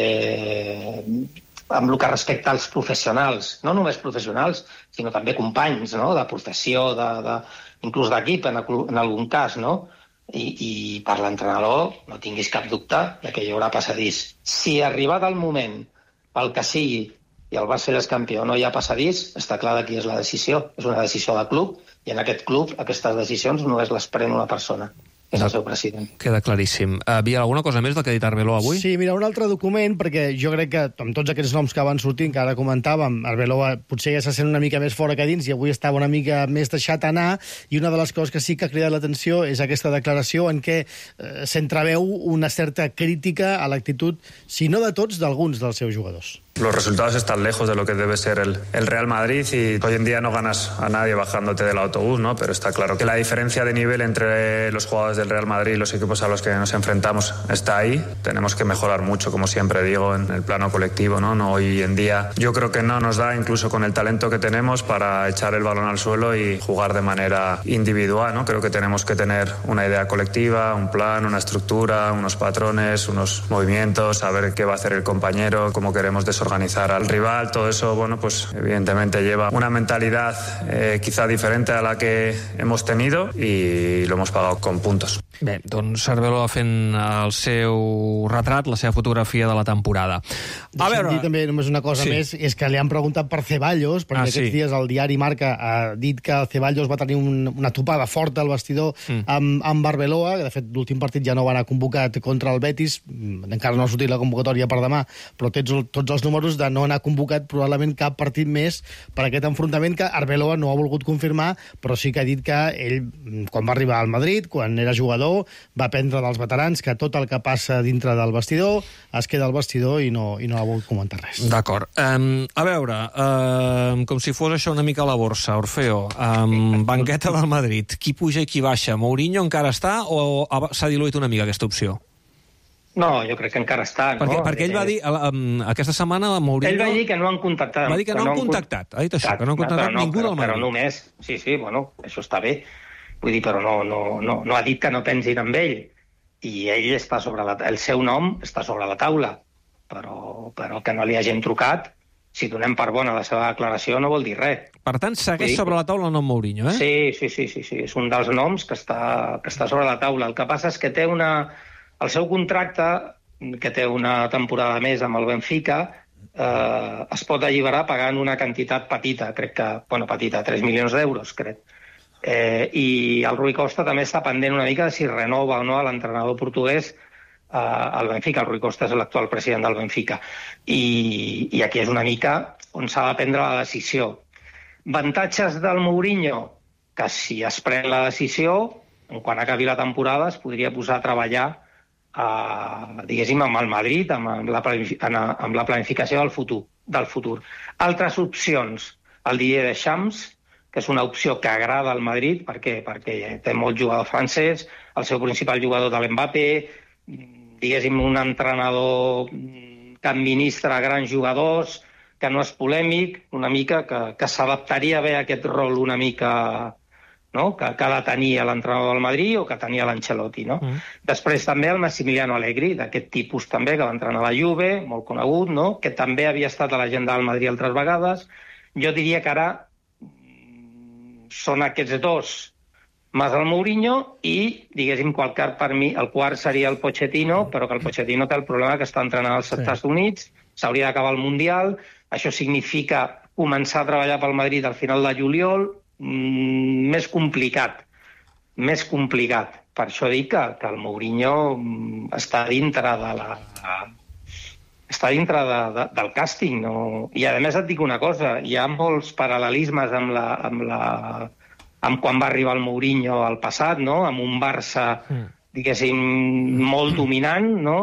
eh, amb el que respecta als professionals, no només professionals, sinó també companys, no?, de professió, de, de, inclús d'equip, en, en algun cas, no?, I, i per l'entrenador no tinguis cap dubte de que hi haurà passadís. Si arribat el moment, pel que sigui, i el Barça és campió, no hi ha passadís, està clar de qui és la decisió. És una decisió de club, i en aquest club aquestes decisions només les pren una persona, és el seu president. Queda claríssim. Uh, Havia alguna cosa més del que ha dit Arbeloa avui? Sí, mira, un altre document, perquè jo crec que amb tots aquests noms que van sortint, que ara comentàvem, Arbeloa potser ja se sent una mica més fora que dins i avui estava una mica més deixat anar, i una de les coses que sí que ha cridat l'atenció és aquesta declaració en què eh, s'entreveu una certa crítica a l'actitud, si no de tots, d'alguns dels seus jugadors. Los resultados están lejos de lo que debe ser el, el Real Madrid, y hoy en día no ganas a nadie bajándote del autobús, ¿no? Pero está claro que la diferencia de nivel entre los jugadores del Real Madrid y los equipos a los que nos enfrentamos está ahí. Tenemos que mejorar mucho, como siempre digo, en el plano colectivo, ¿no? No, hoy en día yo creo que no nos da, incluso con el talento que tenemos, para echar el balón al suelo y jugar de manera individual, ¿no? Creo que tenemos que tener una idea colectiva, un plan, una estructura, unos patrones, unos movimientos, saber qué va a hacer el compañero, cómo queremos desarrollar organizar al rival. Todo eso, bueno, pues evidentemente lleva una mentalidad eh, quizá diferente a la que hemos tenido, y lo hemos pagado con puntos. Bé, doncs Arbeloa fent el seu retrat, la seva fotografia de la temporada. A veure... dir també només una cosa sí. més, és que li han preguntat per Ceballos, perquè ah, aquests sí. dies el diari Marca ha dit que Ceballos va tenir un, una topada forta al vestidor mm. amb, amb Arbeloa, que de fet l'últim partit ja no va anar convocat contra el Betis, encara no ha sortit la convocatòria per demà, però tens tots els números de no anar convocat probablement cap partit més per aquest enfrontament, que Arbeloa no ha volgut confirmar, però sí que ha dit que ell, quan va arribar al Madrid, quan era jugador, va aprendre dels veterans que tot el que passa dintre del vestidor es queda al vestidor, i no, i no ha volgut comentar res. D'acord. Um, a veure, um, com si fos això una mica a la borsa, Orfeo, um, banqueta del Madrid, qui puja i qui baixa? Mourinho encara està o s'ha diluït una mica aquesta opció? No, jo crec que encara està, no? Perquè, perquè ell va dir, um, aquesta setmana, Mourinho... Ell va dir que no han contactat. Va dir que no han contactat, ha dit això, que no han contactat ningú del Madrid. Però només, sí, sí, bueno, això està bé. Vull dir, però no, no, no, no ha dit que no pensin en ell. I ell està sobre la, el seu nom està sobre la taula. Però, però que no li hagin trucat, si donem per bona la seva declaració, no vol dir res. Per tant, segueix sí. sobre la taula el nom Mourinho, eh? Sí, sí, sí, sí, sí. És un dels noms que està, que està sobre la taula. El que passa és que té una... El seu contracte, que té una temporada més amb el Benfica, eh, es pot alliberar pagant una quantitat petita, crec que, bueno, petita, tres milions d'euros, crec. Eh, I el Rui Costa també està pendent una mica de si renova o no a l'entrenador portuguès eh, al Benfica. El Rui Costa és l'actual president del Benfica. I, i aquí és una mica on s'ha de prendre la decisió. Avantatges del Mourinho, que si es pren la decisió, quan acabi la temporada es podria posar a treballar a, diguéssim, amb el Madrid, amb la, amb la planificació del futur, del futur. Altres opcions, el Didier Deschamps, que és una opció que agrada al Madrid, per què? Perquè té molt jugador francès, el seu principal jugador de l'Mbappé, diguéssim, un entrenador que administra grans jugadors, que no és polèmic, una mica, que, que s'adaptaria bé a aquest rol una mica, no?, que, que ha de tenir l'entrenador del Madrid o que tenia l'Ancelotti, no? Mm. Després també el Massimiliano Allegri, d'aquest tipus també, que va entrenar a la Juve, molt conegut, no?, que també havia estat a l'agenda del Madrid altres vegades. Jo diria que ara són aquests dos, més el Mourinho i, diguéssim, qualsevol per mi, el quart seria el Pochettino, però que el Pochettino té el problema que està entrenant als sí. Estats Units, s'hauria d'acabar el Mundial, això significa començar a treballar pel Madrid al final de juliol, mmm, més complicat, més complicat. Per això dic que, que el Mourinho està dintre de la... està dintre de, de, del càsting, no? I a més et dic una cosa, hi ha molts paral·lelismes amb, la, amb, la, amb quan va arribar el Mourinho al passat, no? Amb un Barça, diguéssim, molt dominant, no?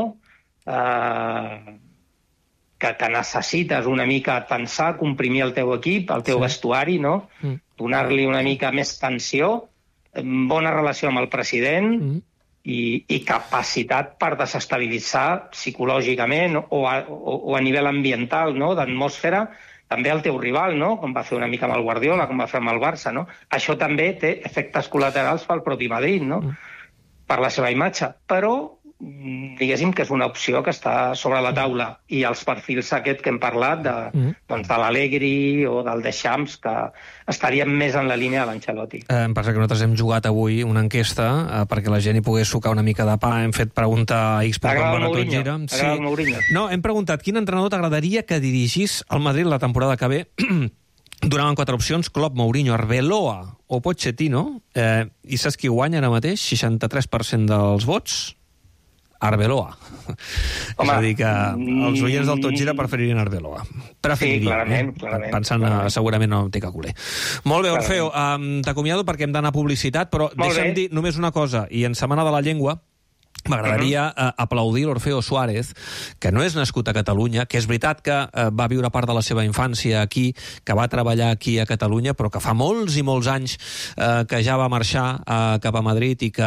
Eh, que, que necessites una mica pensar, comprimir el teu equip, el teu sí. vestuari, no? Mm. Donar-li una mica més tensió, bona relació amb el president, mm. I, i capacitat per desestabilitzar psicològicament o a, o, o a nivell ambiental, no?, d'atmosfera, també el teu rival, no?, com va fer una mica amb el Guardiola, com va fer amb el Barça, no? Això també té efectes col·laterals pel propi Madrid, no?, per la seva imatge. Però, diguéssim que és una opció que està sobre la taula. I els perfils aquest que hem parlat, de, mm. doncs de l'Allegri o del Deschamps, que estaríem més en la línia de l'Ancelotti. Eh, em passa que nosaltres hem jugat avui una enquesta eh, perquè la gent hi pogués sucar una mica de pa. Hem fet pregunta a X per com va tot gira. Sí. No, hem preguntat quin entrenador t'agradaria que dirigís el Madrid la temporada que ve. Donaven quatre opcions: Klopp, Mourinho, Arbeloa o Pochettino. Eh, I saps qui guanya ara mateix? seixanta-tres per cent dels vots. Arbeloa. Home, és a dir, que els oients del Tot Gira preferirien Arbeloa. Preferirien, sí, clarament, eh? clarament. Pensant clarament. segurament no té que culer. Molt bé, Orfeo, um, t'acomiado perquè hem d'anar a publicitat, però Molt deixa'm bé. dir només una cosa, i en Setmana de la Llengua m'agradaria uh -huh. aplaudir l'Orfeo Suárez, que no és nascut a Catalunya, que és veritat que uh, va viure part de la seva infància aquí, que va treballar aquí a Catalunya, però que fa molts i molts anys uh, que ja va marxar uh, cap a Madrid i que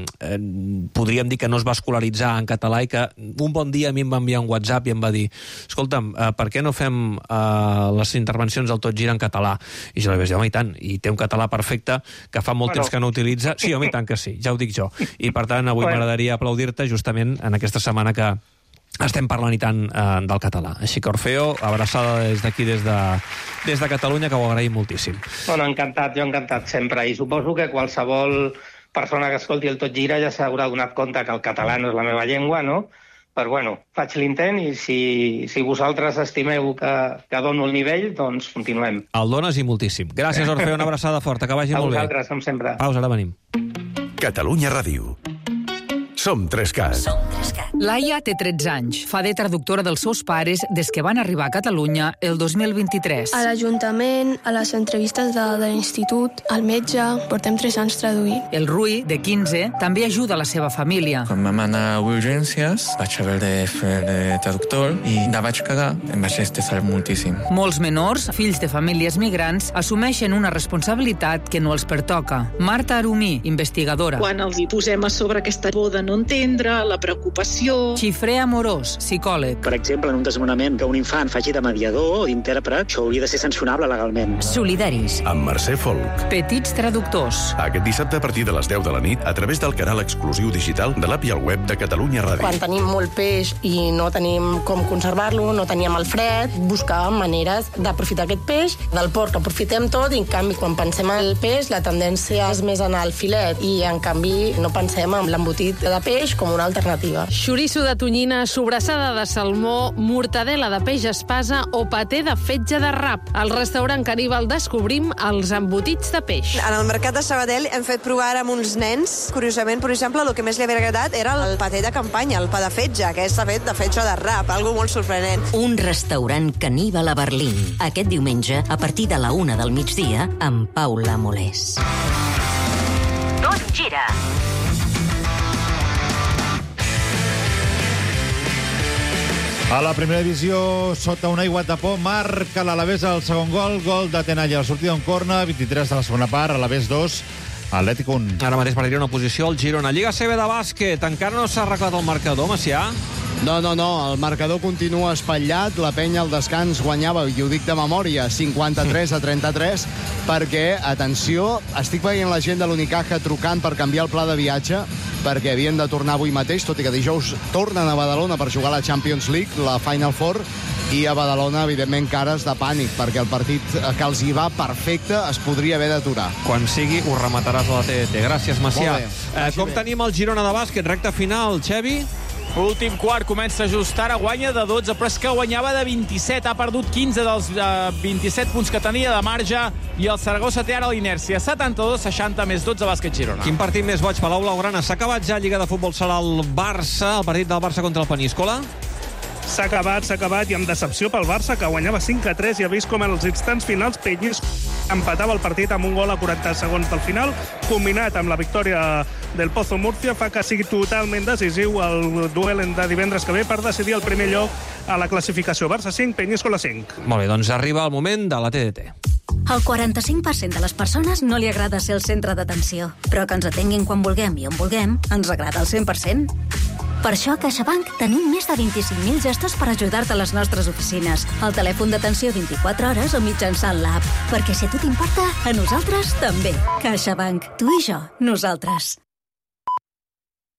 uh, podríem dir que no es va escolaritzar en català i que un bon dia a mi em va enviar un WhatsApp i em va dir: escolta'm, uh, per què no fem uh, les intervencions del Tot Gira en català? I jo li vaig dir: home, i tant, i té un català perfecte que fa molt bueno. temps que no utilitza. Sí, home, i tant que sí, ja ho dic jo. I per tant, avui bueno. m'agradaria aplaudir-te justament en aquesta setmana que estem parlant i tant eh, del català. Així que, Orfeo, abraçada des d'aquí, des de, des de Catalunya, que ho agraïm moltíssim. Bueno, encantat, jo encantat sempre. I suposo que qualsevol persona que escolti el Tot Gira ja s'haurà donat compte que el català no és la meva llengua, no? Però, bueno, faig l'intent i si, si vosaltres estimeu que, que dono el nivell, doncs continuem. El dones i moltíssim. Gràcies, Orfeo, una abraçada forta, que vagi a molt bé. A vosaltres, com sempre. Pausa, ara venim. Catalunya Ràdio. Som Trescat. Laia té tretze anys. Fa de traductora dels seus pares des que van arribar a Catalunya el dos mil vint-i-tres. A l'Ajuntament, a les entrevistes de, de l'institut, al metge, portem tres anys traduint. El Rui, de quinze, també ajuda a la seva família. Quan vam anar a urgències, vaig haver de fer de traductor i la vaig cagar, em vaig estressar moltíssim. Molts menors, fills de famílies migrants, assumeixen una responsabilitat que no els pertoca. Marta Arumí, investigadora. Quan els hi posem a sobre aquesta por de no entendre, la preocupació... Xifré Amorós, psicòleg. Per exemple, en un desnonament que un infant faci de mediador o d'intèrpret, això hauria de ser sancionable legalment. Solidaris. Amb Mercè Folk. Petits traductors. Aquest dissabte a partir de les deu de la nit a través del canal exclusiu digital de l'app i el web de Catalunya Ràdio. Quan tenim molt peix i no tenim com conservar-lo, no teníem el fred, buscàvem maneres d'aprofitar aquest peix. Del porc aprofitem tot i, en canvi, quan pensem en el peix, la tendència és més anar al filet i, en canvi, no pensem en l'embotit de peix com una alternativa. Xoriço de tonyina, sobrassada de salmó, mortadela de peix espasa o paté de fetge de rap. Al restaurant Caníbal descobrim els embotits de peix. En el mercat de Sabadell hem fet provar amb uns nens. Curiosament, per exemple, el que més li havia agradat era el paté de campanya, el pa de fetge, que està fet de fetge de rap, algo molt sorprenent. Un restaurant Caníbal a Berlín. Aquest diumenge, a partir de la una del migdia, amb Paula Molés. Tot gira. A la primera divisió, sota un aiguat de por, marca l'Alavés el segon gol, gol de Tenalla. La sortida d'un corna, vint-i-tres de la segona part, Alavés dos, Atlètic un. Ara mateix perdria una posició al Girona. Lliga C B de bàsquet, encara no s'ha arreglat el marcador, Macià? No, no, no, el marcador continua espatllat, la penya al descans guanyava, i ho dic de memòria, cinquanta-tres a trenta-tres, perquè, atenció, estic veient la gent de l'Unicaja trucant per canviar el pla de viatge, perquè havien de tornar avui mateix, tot i que dijous tornen a Badalona per jugar a la Champions League, la Final Four, i a Badalona, evidentment, cares de pànic, perquè el partit que els hi va perfecte es podria haver d'aturar. Quan sigui, ho remataràs a la T D T. Gràcies, Macià. Eh, com bé. tenim el Girona de bàsquet? Recta final, Xevi? L'últim quart comença a ajustar, ara guanya de dotze, però és que guanyava de vint-i-set, ha perdut quinze dels eh, vint-i-set punts que tenia de marge, i el Saragossa té ara l'inèrcia, setanta-dos seixanta més dotze bàsquet Girona. Quin partit més boig, Palau Blaugrana? S'ha acabat ja Lliga de Futbol, serà el Barça, el partit del Barça contra el Peníscola? S'ha acabat, s'ha acabat, i amb decepció pel Barça, que guanyava cinc a tres, i ha vist com en els instants finals Peñis empatava el partit amb un gol a quaranta segons del final, combinat amb la victòria del Pozo Murcia, fa que sigui totalment decisiu el duel de divendres que ve per decidir el primer lloc a la classificació. Barça cinc, Peñíscola cinc. Molt bé, doncs arriba el moment de la T D T. El quaranta-cinc per cent de les persones no li agrada ser el centre d'atenció, però que ens atenguin quan vulguem i on vulguem ens agrada el cent per cent. Per això a CaixaBank tenim més de vint-i-cinc mil gestos per ajudar-te a les nostres oficines, al telèfon d'atenció vint-i-quatre hores o mitjançant l'app. Perquè si a tu t'importa, a nosaltres també. CaixaBank. Tu i jo. Nosaltres.